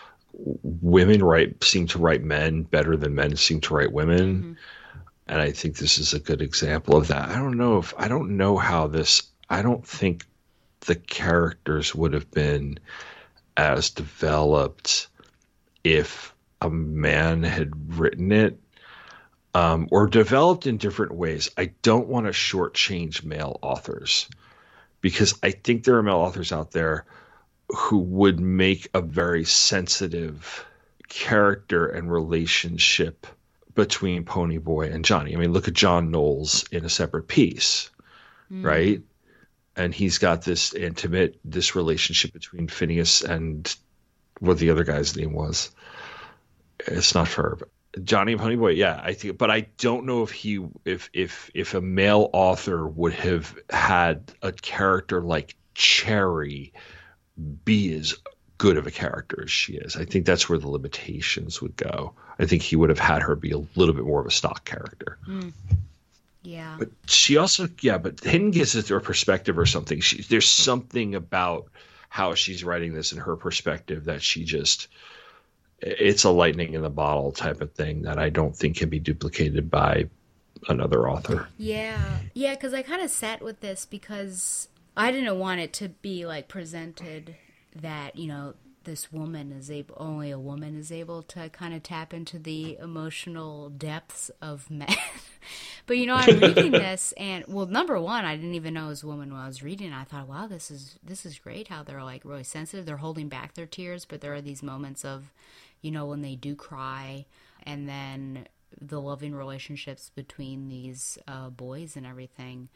Women write seem to write men better than men seem to write women. Mm-hmm. And I think this is a good example of that. I don't know if I don't know how this I don't think the characters would have been as developed if a man had written it, um, or developed in different ways. I don't want to shortchange male authors, because I think there are male authors out there who would make a very sensitive character and relationship between Ponyboy and Johnny. I mean, look at John Knowles in A Separate Piece, Mm. right? And he's got this intimate, this relationship between Phineas and what the other guy's name was. It's not Ferb. Johnny and Ponyboy, yeah, I think, but I don't know if he, if if if a male author would have had a character like Cherry be as good of a character as she is. I think that's where the limitations would go. I think he would have had her be a little bit more of a stock character. Mm. Yeah. But she also, yeah, but Hinton gives it her perspective or something. She, there's something about how she's writing this in her perspective that she just, it's a lightning in the bottle type of thing that I don't think can be duplicated by another author. Yeah. Yeah, because I kind of sat with this because I didn't want it to be like presented that, you know, this woman is able, only a woman is able to kind of tap into the emotional depths of men. But, you know, I'm reading this and, well, number one, I didn't even know it was a woman when I was reading. I thought, wow, this is, this is great how they're like really sensitive. They're holding back their tears, but there are these moments of, you know, when they do cry, and then the loving relationships between these uh, boys and everything.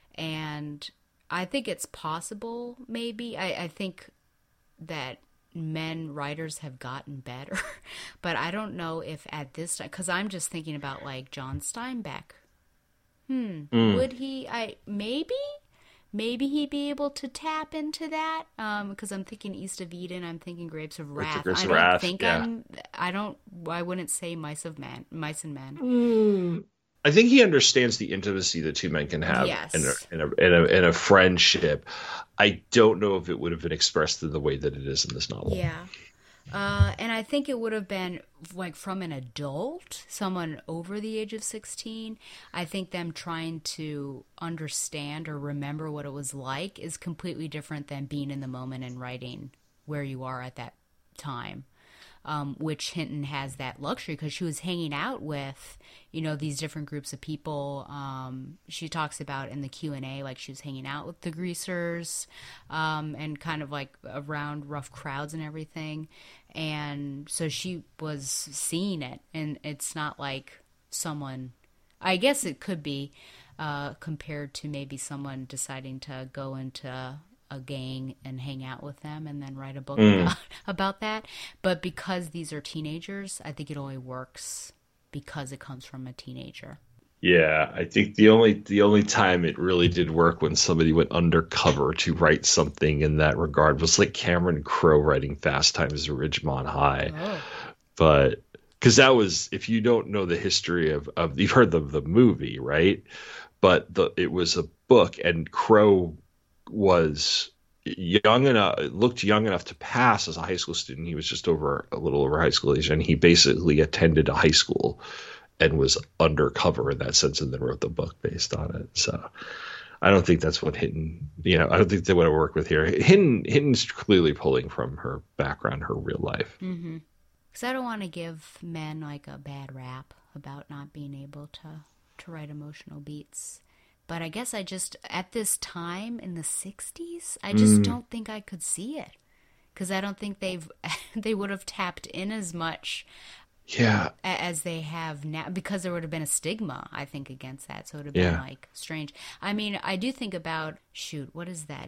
And I think it's possible, maybe. I, I think that men writers have gotten better, but I don't know if at this time, because I'm just thinking about like John Steinbeck. Hmm, Mm. would he? I maybe, maybe he'd be able to tap into that. Um, because I'm thinking East of Eden, I'm thinking Grapes of Wrath. Grapes I of don't Wrath, think yeah. I'm. I don't. I wouldn't say Mice of Man, Mice and Men. Mm. I think he understands the intimacy that two men can have Yes. in, a, in, a, in, a, in a friendship. I don't know if it would have been expressed in the way that it is in this novel. Yeah. Uh, and I think it would have been like from an adult, someone over the age of sixteen. I think them trying to understand or remember what it was like is completely different than being in the moment and writing where you are at that time. Um, which Hinton has that luxury because she was hanging out with, you know, these different groups of people. Um, she talks about in the Q and A, like she was hanging out with the greasers um, and kind of like around rough crowds and everything. And so she was seeing it. And it's not like someone, I guess it could be uh, compared to maybe someone deciding to go into a gang and hang out with them and then write a book Mm. about, about that. But because these are teenagers, I think it only works because it comes from a teenager. Yeah, I think the only the only time it really did work when somebody went undercover to write something in that regard was like Cameron Crowe writing Fast Times at Ridgemont High. Oh. But because that was, if you don't know the history of, of you've heard the the movie, right? But the it was a book, and Crowe was young enough, looked young enough to pass as a high school student. He was just over a little over high school age, and he basically attended a high school and was undercover in that sense, and then wrote the book based on it. So I don't think that's what Hinton, you know, I don't think they would have worked with here. Hinton, Hinton's clearly pulling from her background, her real life. Mm-hmm. Because I don't want to give men like a bad rap about not being able to, to write emotional beats. But I guess I just, at this time in the sixties, I just mm. don't think I could see it. Because I don't think they've, they would have tapped in as much yeah. as they have now. Because there would have been a stigma, I think, against that. So it would have been, yeah. like, strange. I mean, I do think about, shoot, what is that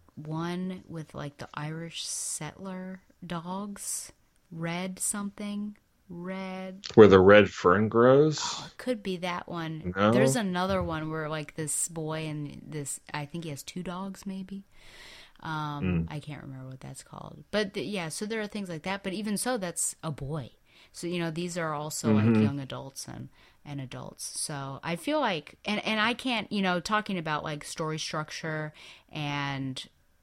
one with, like, the Irish settler dogs? Red something? Red. Where the red fern grows? Oh, it could be that one. No. There's another one where like this boy and this, I think he has two dogs maybe. Um, mm. I can't remember what that's called. But th- yeah, so there are things like that. But even so, that's a boy. So, you know, these are also mm-hmm. like young adults and, and adults. So I feel like, and, and I can't, you know, talking about like story structure and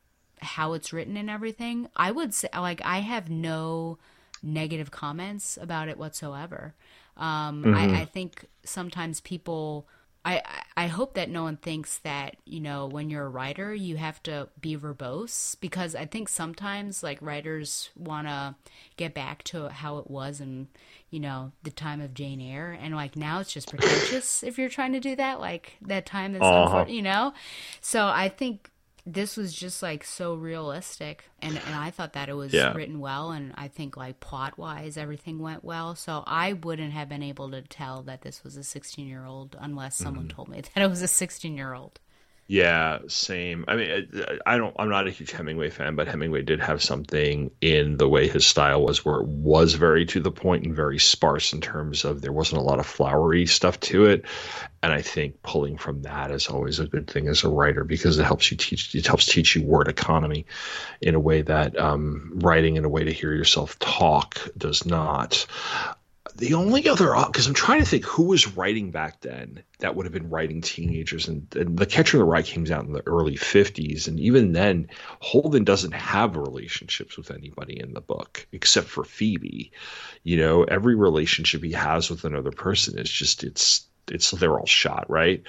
how it's written and everything, I would say like I have no negative comments about it whatsoever. Um, mm-hmm. I, I think sometimes people, I, I hope that no one thinks that, you know, when you're a writer, you have to be verbose, because I think sometimes like writers want to get back to how it was in, you know, the time of Jane Eyre. And like now it's just pretentious if you're trying to do that, like that time is, uh-huh. you know? So I think this was just like so realistic, and, and I thought that it was yeah. written well, and I think like plot wise everything went well, so I wouldn't have been able to tell that this was a sixteen year old unless someone mm-hmm. told me that it was a sixteen year old. Yeah, same. I mean, I don't. I'm not a huge Hemingway fan, but Hemingway did have something in the way his style was, where it was very to the point and very sparse in terms of there wasn't a lot of flowery stuff to it. And I think pulling from that is always a good thing as a writer, because it helps you teach. It helps teach you word economy in a way that um, writing in a way to hear yourself talk does not. The only other, because I'm trying to think who was writing back then that would have been writing teenagers, and, and The Catcher in the Rye came out in the early fifties, and even then Holden doesn't have relationships with anybody in the book except for Phoebe. You know, every relationship he has with another person is just it's it's they're all shot, right?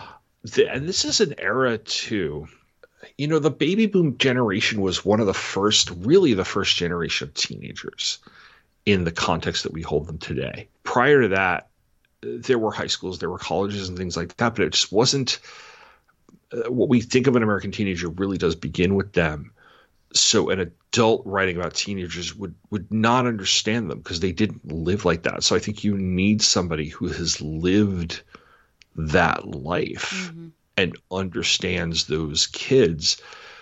The, and this is an era too. You know, the baby boom generation was one of the first, really the first generation of teenagers in the context that we hold them today. Prior to that, there were high schools, there were colleges and things like that, but it just wasn't uh, what we think of an American teenager really does begin with them. So an adult writing about teenagers would, would not understand them because they didn't live like that. So I think you need somebody who has lived that life mm-hmm. and understands those kids,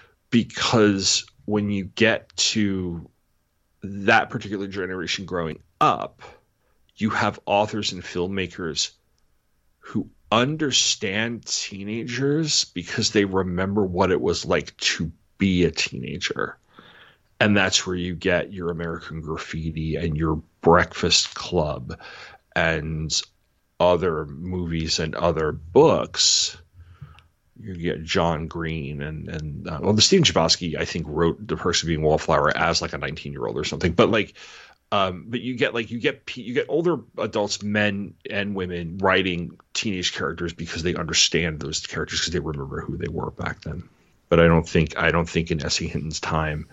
because when you get to that particular generation growing up, you have authors and filmmakers who understand teenagers because they remember what it was like to be a teenager. And that's where you get your American Graffiti and your Breakfast Club and other movies and other books. You get John Green and, and uh, well, the Stephen Chbosky, I think, wrote The Perks of Being a Wallflower as like a nineteen year old or something. But like, um, but you get like, you get, you get older adults, men and women, writing teenage characters because they understand those characters because they remember who they were back then. But I don't think, I don't think in S E. Hinton's time,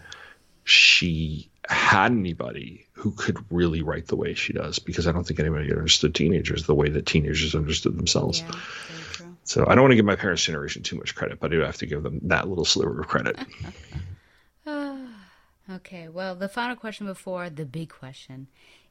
she had anybody who could really write the way she does, because I don't think anybody understood teenagers the way that teenagers understood themselves. Yeah. So I don't want to give my parents' generation too much credit, but I do have to give them that little sliver of credit. uh, okay, well, the final question before the big question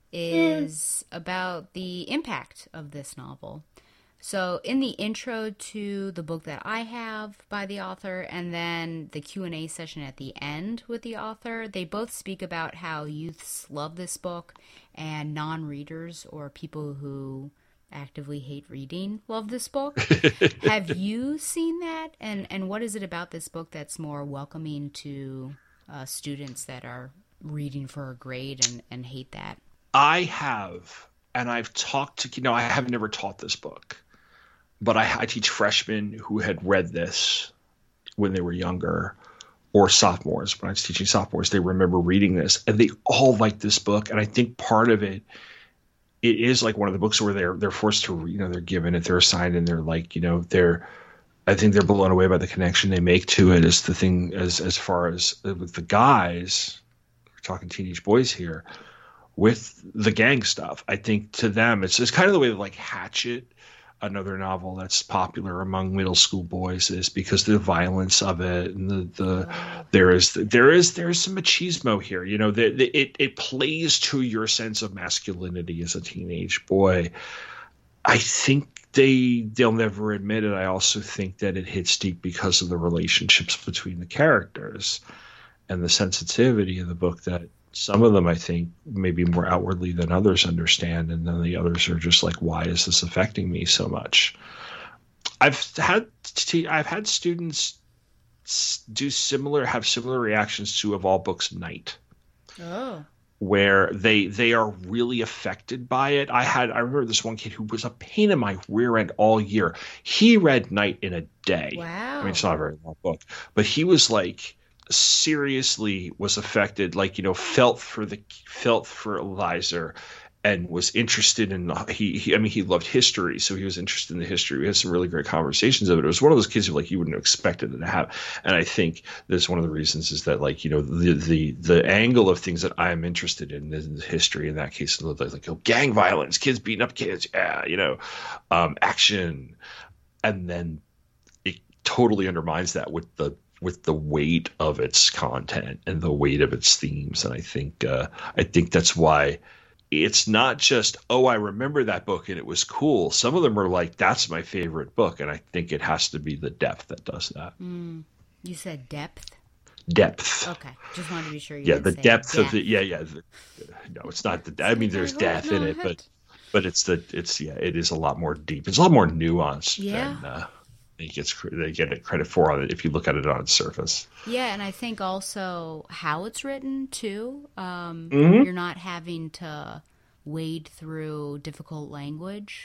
is mm. about the impact of this novel. So in the intro to the book that I have by the author, and then the Q and A session at the end with the author, they both speak about how youths love this book and non-readers or people who actively hate reading love this book. Have you seen that? And and what is it about this book that's more welcoming to uh, students that are reading for a grade and, and hate that? I have, and I've talked to, you know, I have never taught this book, but I, I teach freshmen who had read this when they were younger, or sophomores. When I was teaching sophomores, they remember reading this, and they all like this book. And I think part of it it is like one of the books where they're they're forced to, you know, they're given it, they're assigned, and they're like, you know, they're, I think they're blown away by the connection they make to it as the thing, as as far as with the guys, we're talking teenage boys here, with the gang stuff. I think to them, it's it's kind of the way that like Hatchet, another novel that's popular among middle school boys, is because the violence of it, and the, the oh. there is there is there is some machismo here. You know, the, the, it it plays to your sense of masculinity as a teenage boy. I think they they'll never admit it. I also think that it hits deep because of the relationships between the characters and the sensitivity of the book that some of them, I think, maybe more outwardly than others understand, and then the others are just like, "Why is this affecting me so much?" I've had t- I've had students do similar, have similar reactions to Of All Books Night, oh. where they they are really affected by it. I had I remember this one kid who was a pain in my rear end all year. He read Night in a day. Wow. I mean, it's not a very long book, but he was like, seriously was affected, like, you know, felt for the felt for Eliza, and was interested in he, he I mean he loved history, so he was interested in the history. We had some really great conversations of it. It was one of those kids who like you wouldn't have expected it to have. And I think that's one of the reasons is that, like, you know, the the the angle of things that I'm interested in is the history. In that case, like, like oh, gang violence, kids beating up kids, yeah, you know, um, action, and then it totally undermines that with the with the weight of its content and the weight of its themes. And I think uh, I think that's why it's not just, oh, I remember that book and it was cool. Some of them are like, that's my favorite book. And I think it has to be the depth that does that. Mm. You said depth? Depth. Okay. Just wanted to be sure you Yeah, didn't the say depth death. of the, yeah, yeah. The, no, it's not the, I mean, there's death in it, but but it's the, it's, yeah, it is a lot more deep. It's a lot more nuanced yeah. than, uh, He gets they get it credit for on it if you look at it on its surface. Yeah, and I think also how it's written too. Um, mm-hmm. You're not having to wade through difficult language,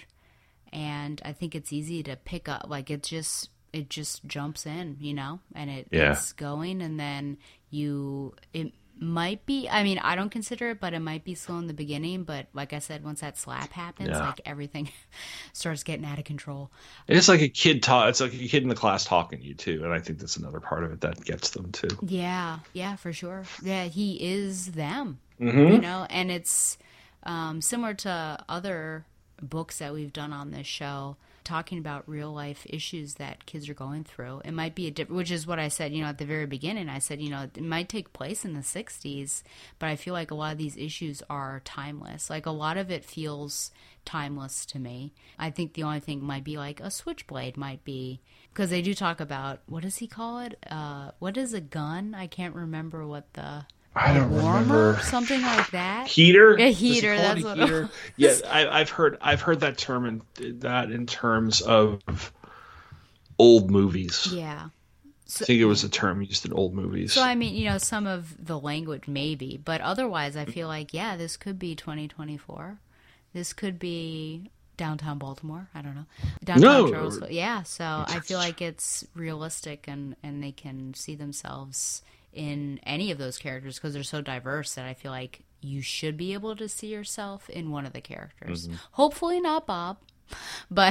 and I think it's easy to pick up. Like it just it just jumps in, you know, and it, yeah. it's going, and then you it might be. I mean, I don't consider it, but it might be slow in the beginning. But like I said, once that slap happens, yeah. like everything starts getting out of control. It's like a kid talk. It's like a kid in the class talking to you too, and I think that's another part of it that gets them too. Yeah, yeah, for sure. Yeah, he is them, mm-hmm. you know, and it's um, similar to other books that we've done on this show, talking about real life issues that kids are going through. It might be a different, which is what I said, you know, at the very beginning. I said, you know, it might take place in the sixties, but I feel like a lot of these issues are timeless. Like a lot of it feels timeless to me. I think the only thing might be like a switchblade might be, because they do talk about, what does he call it? Uh, what is a gun? I can't remember what the... I don't warmer, remember. Something like that. Heater. A heater. That's a what. Heater? Yeah, I, I've heard. I've heard that term in that in terms of old movies. Yeah. So, I think it was a term used in old movies. So I mean, you know, some of the language maybe, but otherwise, I feel like yeah, this could be twenty twenty-four. This could be downtown Baltimore. I don't know. Downtown no. Charlottesville. Yeah. So I feel like it's realistic, and and they can see themselves in any of those characters because they're so diverse that I feel like you should be able to see yourself in one of the characters. Mm-hmm. Hopefully not Bob, but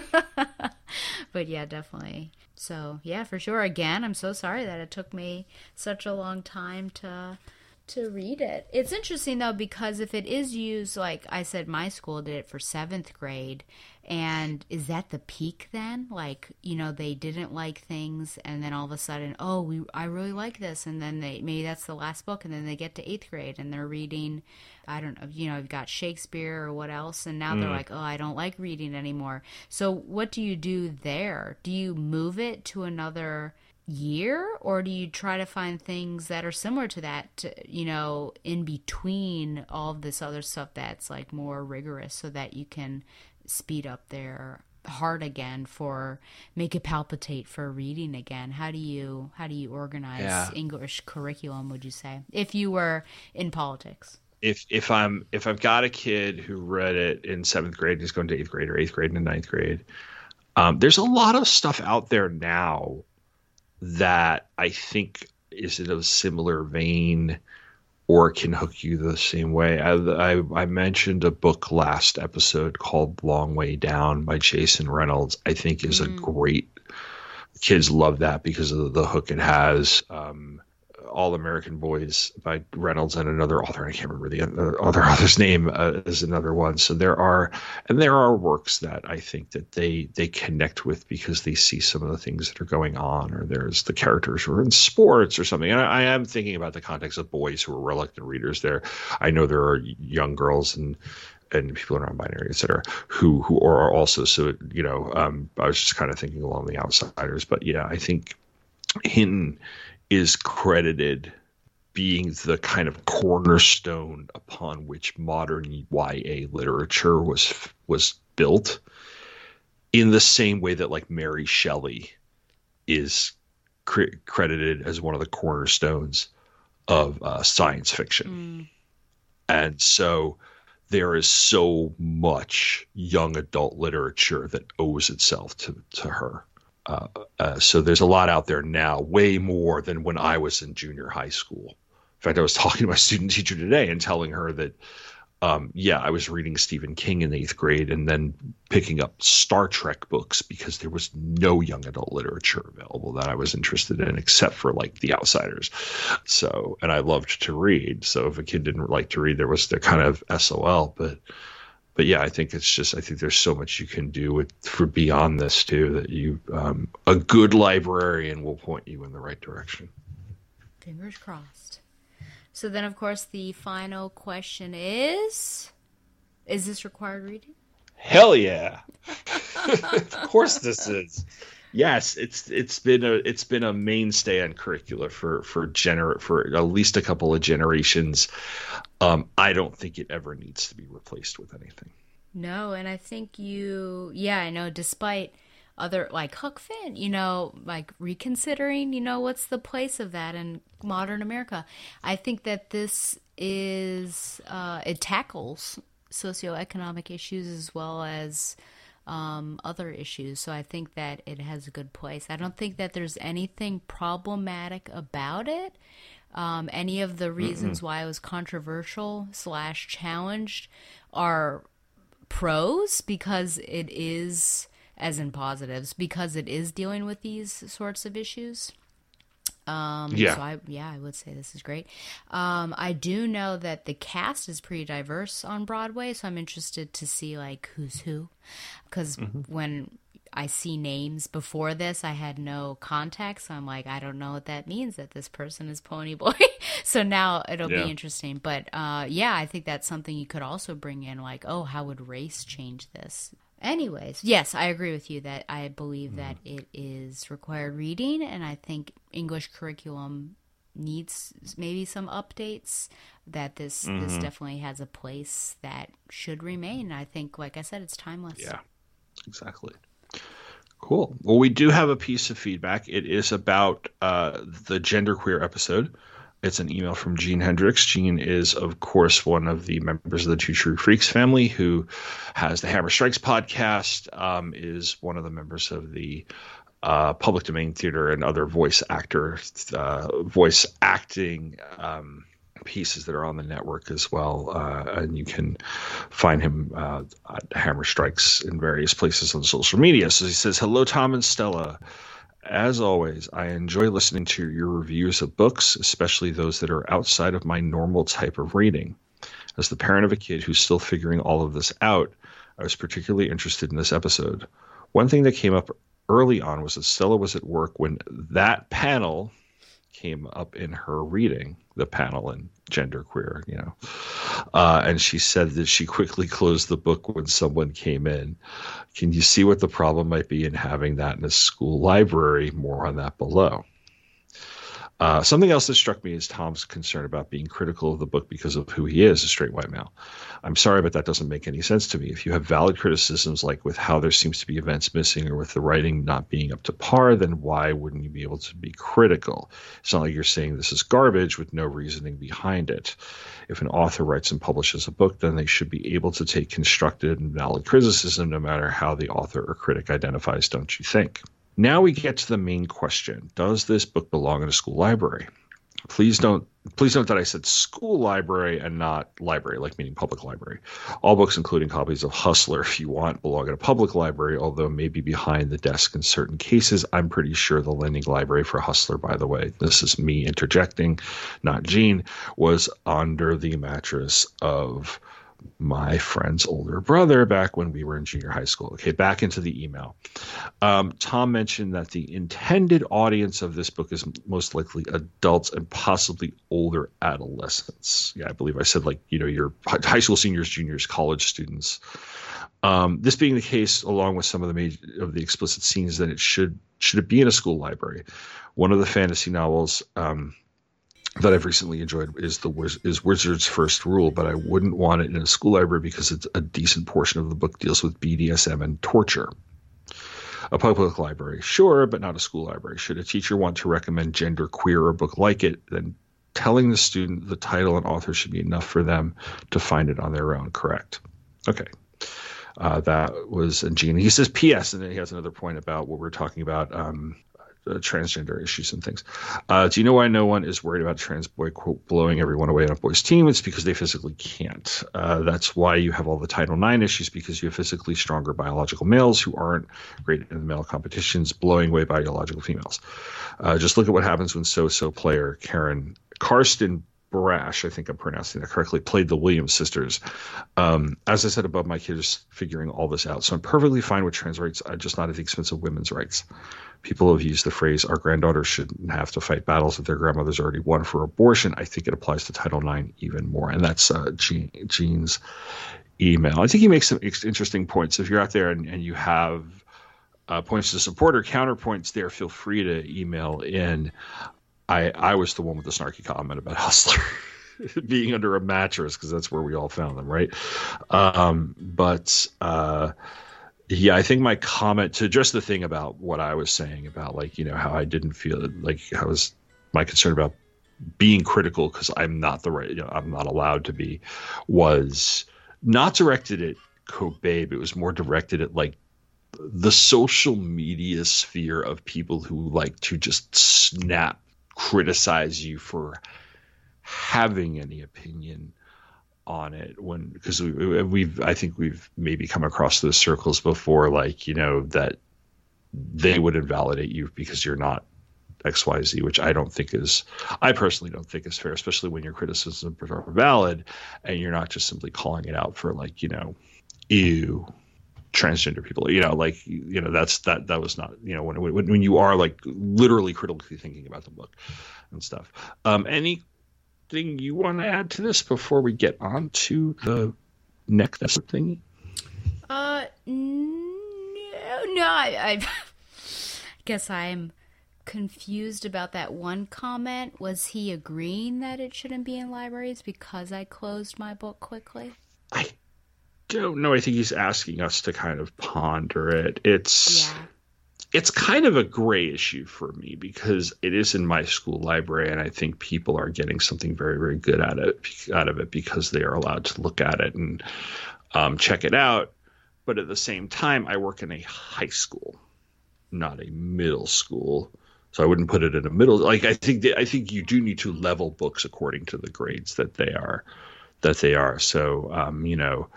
but yeah, definitely. So yeah, for sure. Again, I'm so sorry that it took me such a long time to to read it. It's interesting though, because if it is used, like I said, my school did it for seventh grade. And is that the peak then? Like, you know, they didn't like things and then all of a sudden, oh, we I really like this. And then they maybe that's the last book. And then they get to eighth grade and they're reading, I don't know, you know, you've got Shakespeare or what else. And now mm. they're like, oh, I don't like reading anymore. So what do you do there? Do you move it to another year, or do you try to find things that are similar to that, to, you know, in between all of this other stuff that's like more rigorous so that you can speed up their heart again, for make it palpitate for reading again? How do you how do you organize yeah. English curriculum, would you say, if you were in politics? If if I'm if I've got a kid who read it in seventh grade and is going to eighth grade or eighth grade and ninth grade, um, there's a lot of stuff out there now that I think is in a similar vein or it can hook you the same way. I, I, I mentioned a book last episode called Long Way Down by Jason Reynolds. I think is mm. a great, kids love that because of the hook it has. Um, All American Boys by Reynolds and another author, I can't remember the other author's name, uh, is another one. So there are, and there are works that I think that they they connect with because they see some of the things that are going on, or there's the characters who are in sports or something. And I, I am thinking about the context of boys who are reluctant readers there. I know there are young girls and and people who are non-binary, et cetera, who, who are also, so, you know, um, I was just kind of thinking along the outsiders. But yeah, I think Hinton is credited being the kind of cornerstone upon which modern Y A literature was was built, in the same way that like Mary Shelley is cre- credited as one of the cornerstones of uh, science fiction. Mm. And so there is so much young adult literature that owes itself to, to her. Uh, uh, so there's a lot out there now, way more than when I was in junior high school. In fact, I was talking to my student teacher today and telling her that, um, yeah, I was reading Stephen King in eighth grade and then picking up Star Trek books because there was no young adult literature available that I was interested in except for like The Outsiders. So, and I loved to read. So if a kid didn't like to read, there was the kind of S O L, but But yeah, I think it's just, I think there's so much you can do with for beyond this too, that you, um, a good librarian will point you in the right direction. Fingers crossed. So then, of course, the final question is, is this required reading? Hell yeah. Of course this is. Yes, it's it's been a it's been a mainstay on curricula for for gener for at least a couple of generations. Um, I don't think it ever needs to be replaced with anything. No, and I think you, yeah, I know. Despite other like Huck Finn, you know, like reconsidering, you know, what's the place of that in modern America? I think that this is uh, it tackles socioeconomic issues as well as Um, other issues. So I think that it has a good place. I don't think that there's anything problematic about it. Um, any of the reasons Mm-mm. why it was controversial slash challenged are pros, because it is, as in positives, because it is dealing with these sorts of issues. Um, yeah. So I, yeah, I would say this is great. Um, I do know that the cast is pretty diverse on Broadway, so I'm interested to see like who's who, because mm-hmm. when I see names before this, I had no context. So I'm like, I don't know what that means that this person is Ponyboy. So now it'll yeah. be interesting. But uh, yeah, I think that's something you could also bring in, like, oh, how would race change this? Anyways, yes, I agree with you that I believe mm. that it is required reading, and I think English curriculum needs maybe some updates, that this mm-hmm. this definitely has a place that should remain. I think, like I said, it's timeless. Yeah, exactly. Cool. Well, we do have a piece of feedback. It is about uh, the genderqueer episode. It's an email from Gene Hendricks. Gene is, of course, one of the members of the Two True Freaks family who has the Hammer Strikes podcast, um, is one of the members of the uh, Public Domain Theater and other voice actor, uh, voice acting um, pieces that are on the network as well. Uh, and you can find him uh, at Hammer Strikes in various places on social media. So he says, hello, Tom and Stella. As always, I enjoy listening to your reviews of books, especially those that are outside of my normal type of reading. As the parent of a kid who's still figuring all of this out, I was particularly interested in this episode. One thing that came up early on was that Stella was at work when that panel came up in her reading, the panel in genderqueer, you know. Uh, and she said that she quickly closed the book when someone came in. Can you see what the problem might be in having that in a school library? More on that below. Uh, something else that struck me is Tom's concern about being critical of the book because of who he is, a straight white male. I'm sorry, but that doesn't make any sense to me. If you have valid criticisms, like with how there seems to be events missing or with the writing not being up to par, then why wouldn't you be able to be critical? It's not like you're saying this is garbage with no reasoning behind it. If an author writes and publishes a book, then they should be able to take constructive and valid criticism no matter how the author or critic identifies, don't you think? Now we get to the main question. Does this book belong in a school library? Please don't Please note that I said school library and not library, like meaning public library. All books, including copies of Hustler, if you want, belong in a public library, although maybe behind the desk in certain cases. I'm pretty sure the lending library for Hustler, by the way, this is me interjecting, not Gene, was under the mattress of my friend's older brother back when we were in junior high school. Okay, back into the email. Um, Tom mentioned that the intended audience of this book is most likely adults and possibly older adolescents. Yeah, I believe I said like, you know, your high school seniors, juniors, college students. Um, this being the case, along with some of the major, of the explicit scenes, then it should should it be in a school library? One of the fantasy novels um, that I've recently enjoyed is the is Wizard's First Rule, but I wouldn't want it in a school library because it's a decent portion of the book deals with B D S M and torture. A public library, sure, but not a school library. Should a teacher want to recommend Gender Queer or a book like it, then telling the student the title and author should be enough for them to find it on their own. Correct. Okay. Uh, that was Gene. He says P S, and then he has another point about what we're talking about. Um, Uh, transgender issues and things. Uh, do you know why no one is worried about a trans boy, quote, blowing everyone away on a boys' team? It's because they physically can't. Uh, that's why you have all the Title nine issues, because you have physically stronger biological males who aren't great in the male competitions, blowing away biological females. Uh, just look at what happens when so-so player Karen Karsten Brash, I think I'm pronouncing that correctly, played the Williams sisters. Um, as I said above, my kid is figuring all this out. So I'm perfectly fine with trans rights, uh, just not at the expense of women's rights. People have used the phrase, our granddaughters shouldn't have to fight battles that their grandmothers already won for abortion. I think it applies to Title nine even more. And that's uh, Gene, Gene's email. I think he makes some interesting points. If you're out there and, and you have uh, points to support or counterpoints there, feel free to email in. I, I was the one with the snarky comment about Hustler being under a mattress because that's where we all found them, right? Um, but uh, yeah, I think my comment to address the thing about what I was saying about like, you know, how I didn't feel like I was my concern about being critical because I'm not the right, you know, I'm not allowed to be, was not directed at Kobabe. It was more directed at like the social media sphere of people who like to just snap criticize you for having any opinion on it when because we, we've I think we've maybe come across those circles before, like, you know, that they would invalidate you because you're not X Y Z, which I don't think is I personally don't think is fair, especially when your criticisms are valid and you're not just simply calling it out for like, you know, ew, transgender people, you know, like, you know, that's that that was not, you know, when when, when you are like literally critically thinking about the book and stuff. Um anything you want to add to this before we get on to the next thing? Uh no, no I, I guess I'm confused about that one comment. Was he agreeing that it shouldn't be in libraries because I closed my book quickly? I don't know. I think he's asking us to kind of ponder it. It's yeah. It's kind of a gray issue for me because it is in my school library, and I think people are getting something very, very good at it out of it because they are allowed to look at it and um, check it out. But at the same time, I work in a high school, not a middle school, so I wouldn't put it in a middle. Like I think that, I think you do need to level books according to the grades that they are, that they are. So um, you know.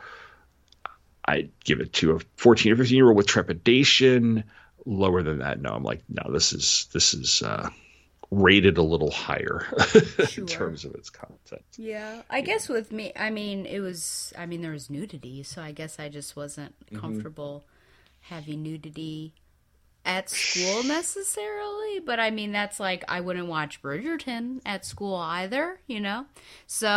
I'd give it to a fourteen or fifteen year old with trepidation. Lower than that, no. I'm like, no, this is this is uh, rated a little higher Sure. in terms of its content. Yeah, I guess with me, I mean, it was, I mean, there was nudity, so I guess I just wasn't comfortable mm-hmm. having nudity at school necessarily. But I mean, that's like, I wouldn't watch Bridgerton at school either, you know? So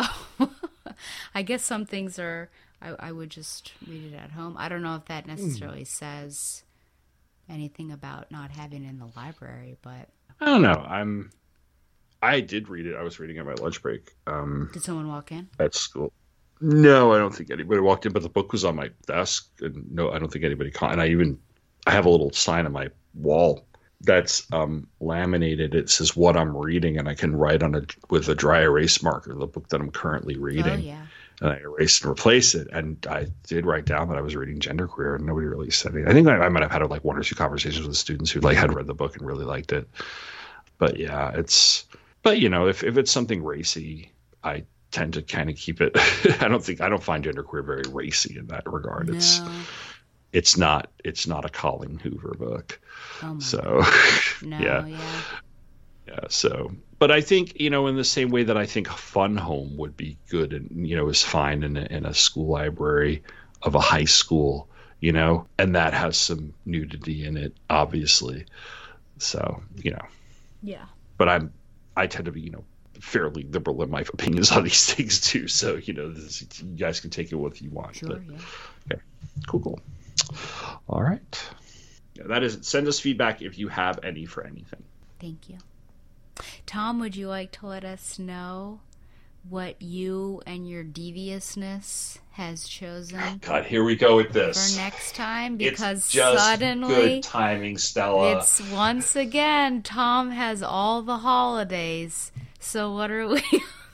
I guess some things are. I, I would just read it at home. I don't know if that necessarily mm. says anything about not having it in the library, but I don't know. I'm. I did read it. I was reading at my lunch break. Um, did someone walk in at school? No, I don't think anybody walked in. But the book was on my desk, and no, I don't think anybody caught. And I even I have a little sign on my wall that's um, laminated. It says what I'm reading, and I can write on a with a dry erase marker the book that I'm currently reading. Oh yeah. And I erased and replaced it. And I did write down that I was reading Genderqueer, and nobody really said anything. I think I, I might have had like one or two conversations with students who like had read the book and really liked it. But yeah, it's but you know, if, if it's something racy, I tend to kind of keep it. I don't think I don't find genderqueer very racy in that regard. No. It's it's not it's not a Colleen Hoover book. Oh my so no, yeah. yeah. Yeah. So but I think, you know, in the same way that I think Fun Home would be good and, you know, is fine in a, in a school library of a high school, you know, and that has some nudity in it, obviously. So, you know. Yeah. But I'm, I tend to be, you know, fairly liberal in my opinions on these things too. So, you know, this, you guys can take it what you want. Sure, but, yeah. Okay. Cool, cool. All right. Yeah, that is, send us feedback if you have any for anything. Thank you. Tom, would you like to let us know what you and your deviousness has chosen? God, here we go with this for next time, because it's just suddenly good timing, Stella. It's once again Tom has all the holidays. So what are we?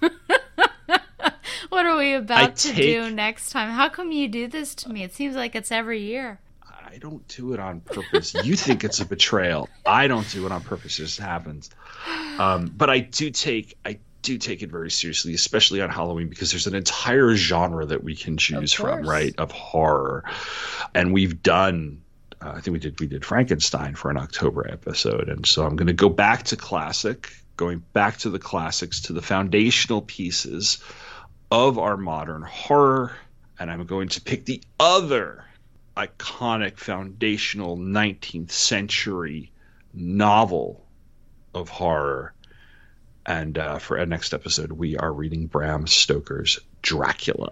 What are we about I to take... do next time? How come you do this to me? It seems like it's every year. I don't do it on purpose. You think it's a betrayal. I don't do it on purpose. It just happens. Um, but I do take I do take it very seriously, especially on Halloween, because there's an entire genre that we can choose from, right? Of horror, and we've done. Uh, I think we did we did Frankenstein for an October episode, and so I'm going to go back to classic, going back to the classics, to the foundational pieces of our modern horror, and I'm going to pick the other iconic foundational nineteenth century novel of horror. And uh, for our next episode, we are reading Bram Stoker's Dracula.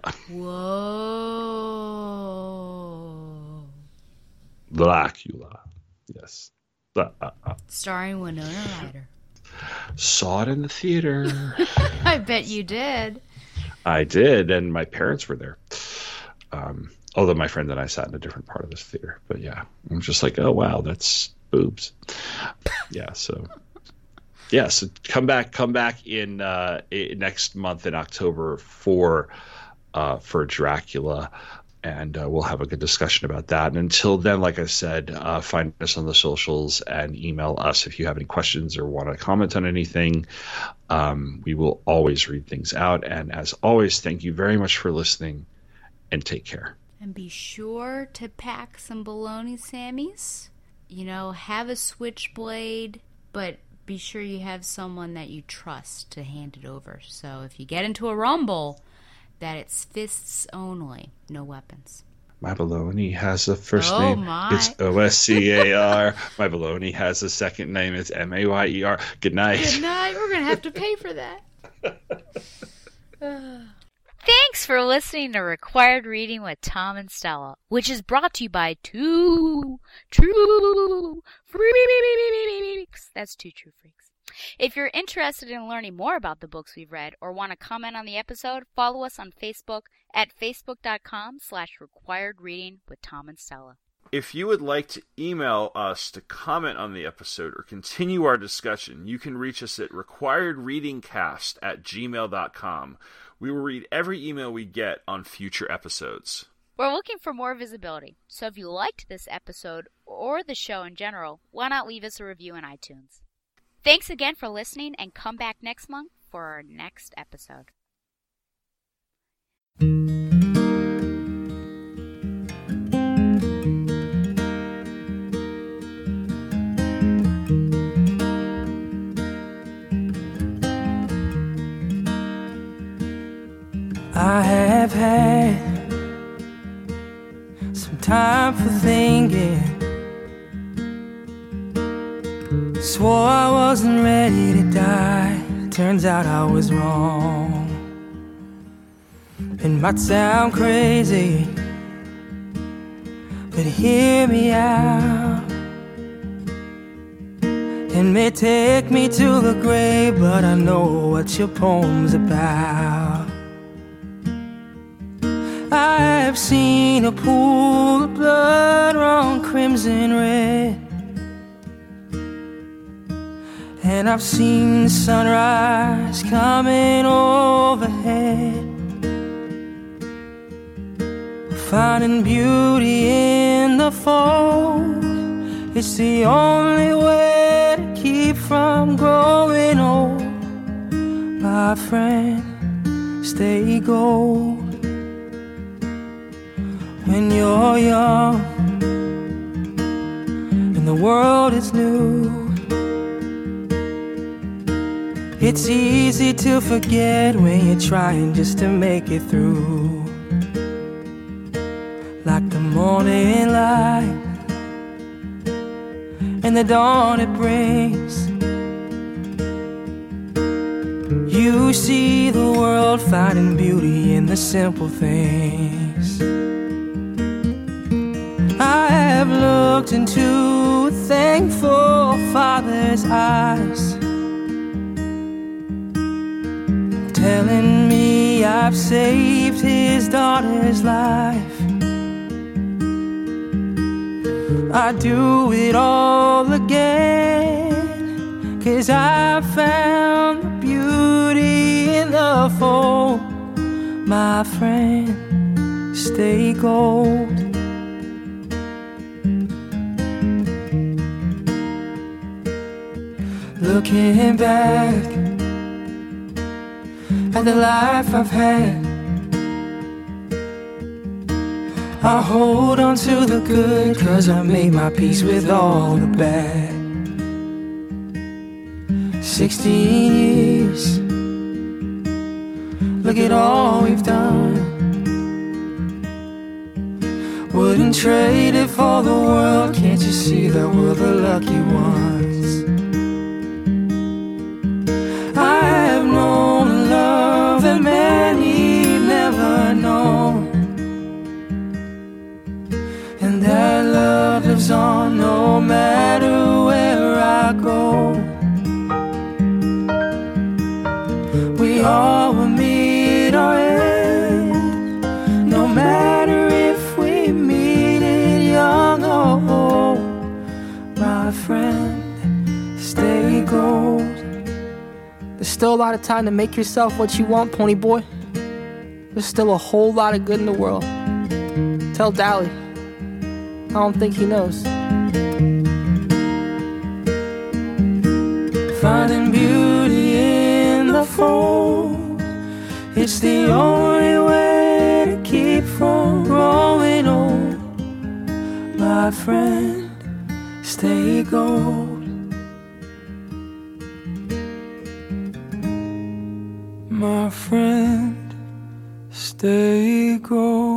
Whoa. Dracula. Yes. Uh, uh, uh. Starring Winona Ryder. Saw it in the theater. I bet you did. I did, and my parents were there. Um, although my friend and I sat in a different part of this theater. But yeah, I'm just like, oh, wow, that's boobs. Yeah, so... Yeah, so come back, come back in, uh, in next month in October for uh, for Dracula, and uh, we'll have a good discussion about that. And until then, like I said, uh, find us on the socials and email us if you have any questions or want to comment on anything. Um, we will always read things out. And as always, thank you very much for listening, and take care. And be sure to pack some bologna sammies. You know, have a switchblade, but be sure you have someone that you trust to hand it over. So if you get into a rumble, that it's fists only, no weapons. My baloney has a first oh name. My. It's O S C A R. My baloney has a second name. It's M A Y E R. Good night. Good night. We're going to have to pay for that. Thanks for listening to Required Reading with Tom and Stella, which is brought to you by two true freaks. That's two true freaks. If you're interested in learning more about the books we've read or want to comment on the episode, follow us on Facebook at facebook.com slash required reading with Tom and Stella. If you would like to email us to comment on the episode or continue our discussion, you can reach us at requiredreadingcast at gmail dot com. We will read every email we get on future episodes. We're looking for more visibility, so if you liked this episode or the show in general, why not leave us a review on iTunes? Thanks again for listening, and come back next month for our next episode. I have had some time for thinking. Swore I wasn't ready to die. Turns out I was wrong. It might sound crazy, but hear me out. It may take me to the grave, but I know what your poem's about. I have seen a pool of blood run crimson red, and I've seen the sunrise coming overhead. Finding beauty in the fall, it's the only way to keep from growing old. my friend, stay gold. When you're young and the world is new, it's easy to forget when you're trying just to make it through. Like the morning light and the dawn it brings, you see the world finding beauty in the simple things. I have looked into a thankful father's eyes, telling me I've saved his daughter's life. I'd do it all again, 'cause I found the beauty in the fold. My friend, stay gold. Looking back at the life I've had, I hold on to the good, 'cause I made my peace with all the bad. Sixteen years, look at all we've done. Wouldn't trade it for the world, can't you see that we're the lucky ones? I have known love that many never known, and that love lives on no matter where I go. We all will meet our end, no matter if we meet it young or old. My friend, stay gold. There's still a lot of time to make yourself what you want, pony boy. There's still a whole lot of good in the world. Tell Dally. I don't think he knows. Finding beauty in the fold, it's the only way to keep from growing old. My friend, stay gold. My friend, stay gold.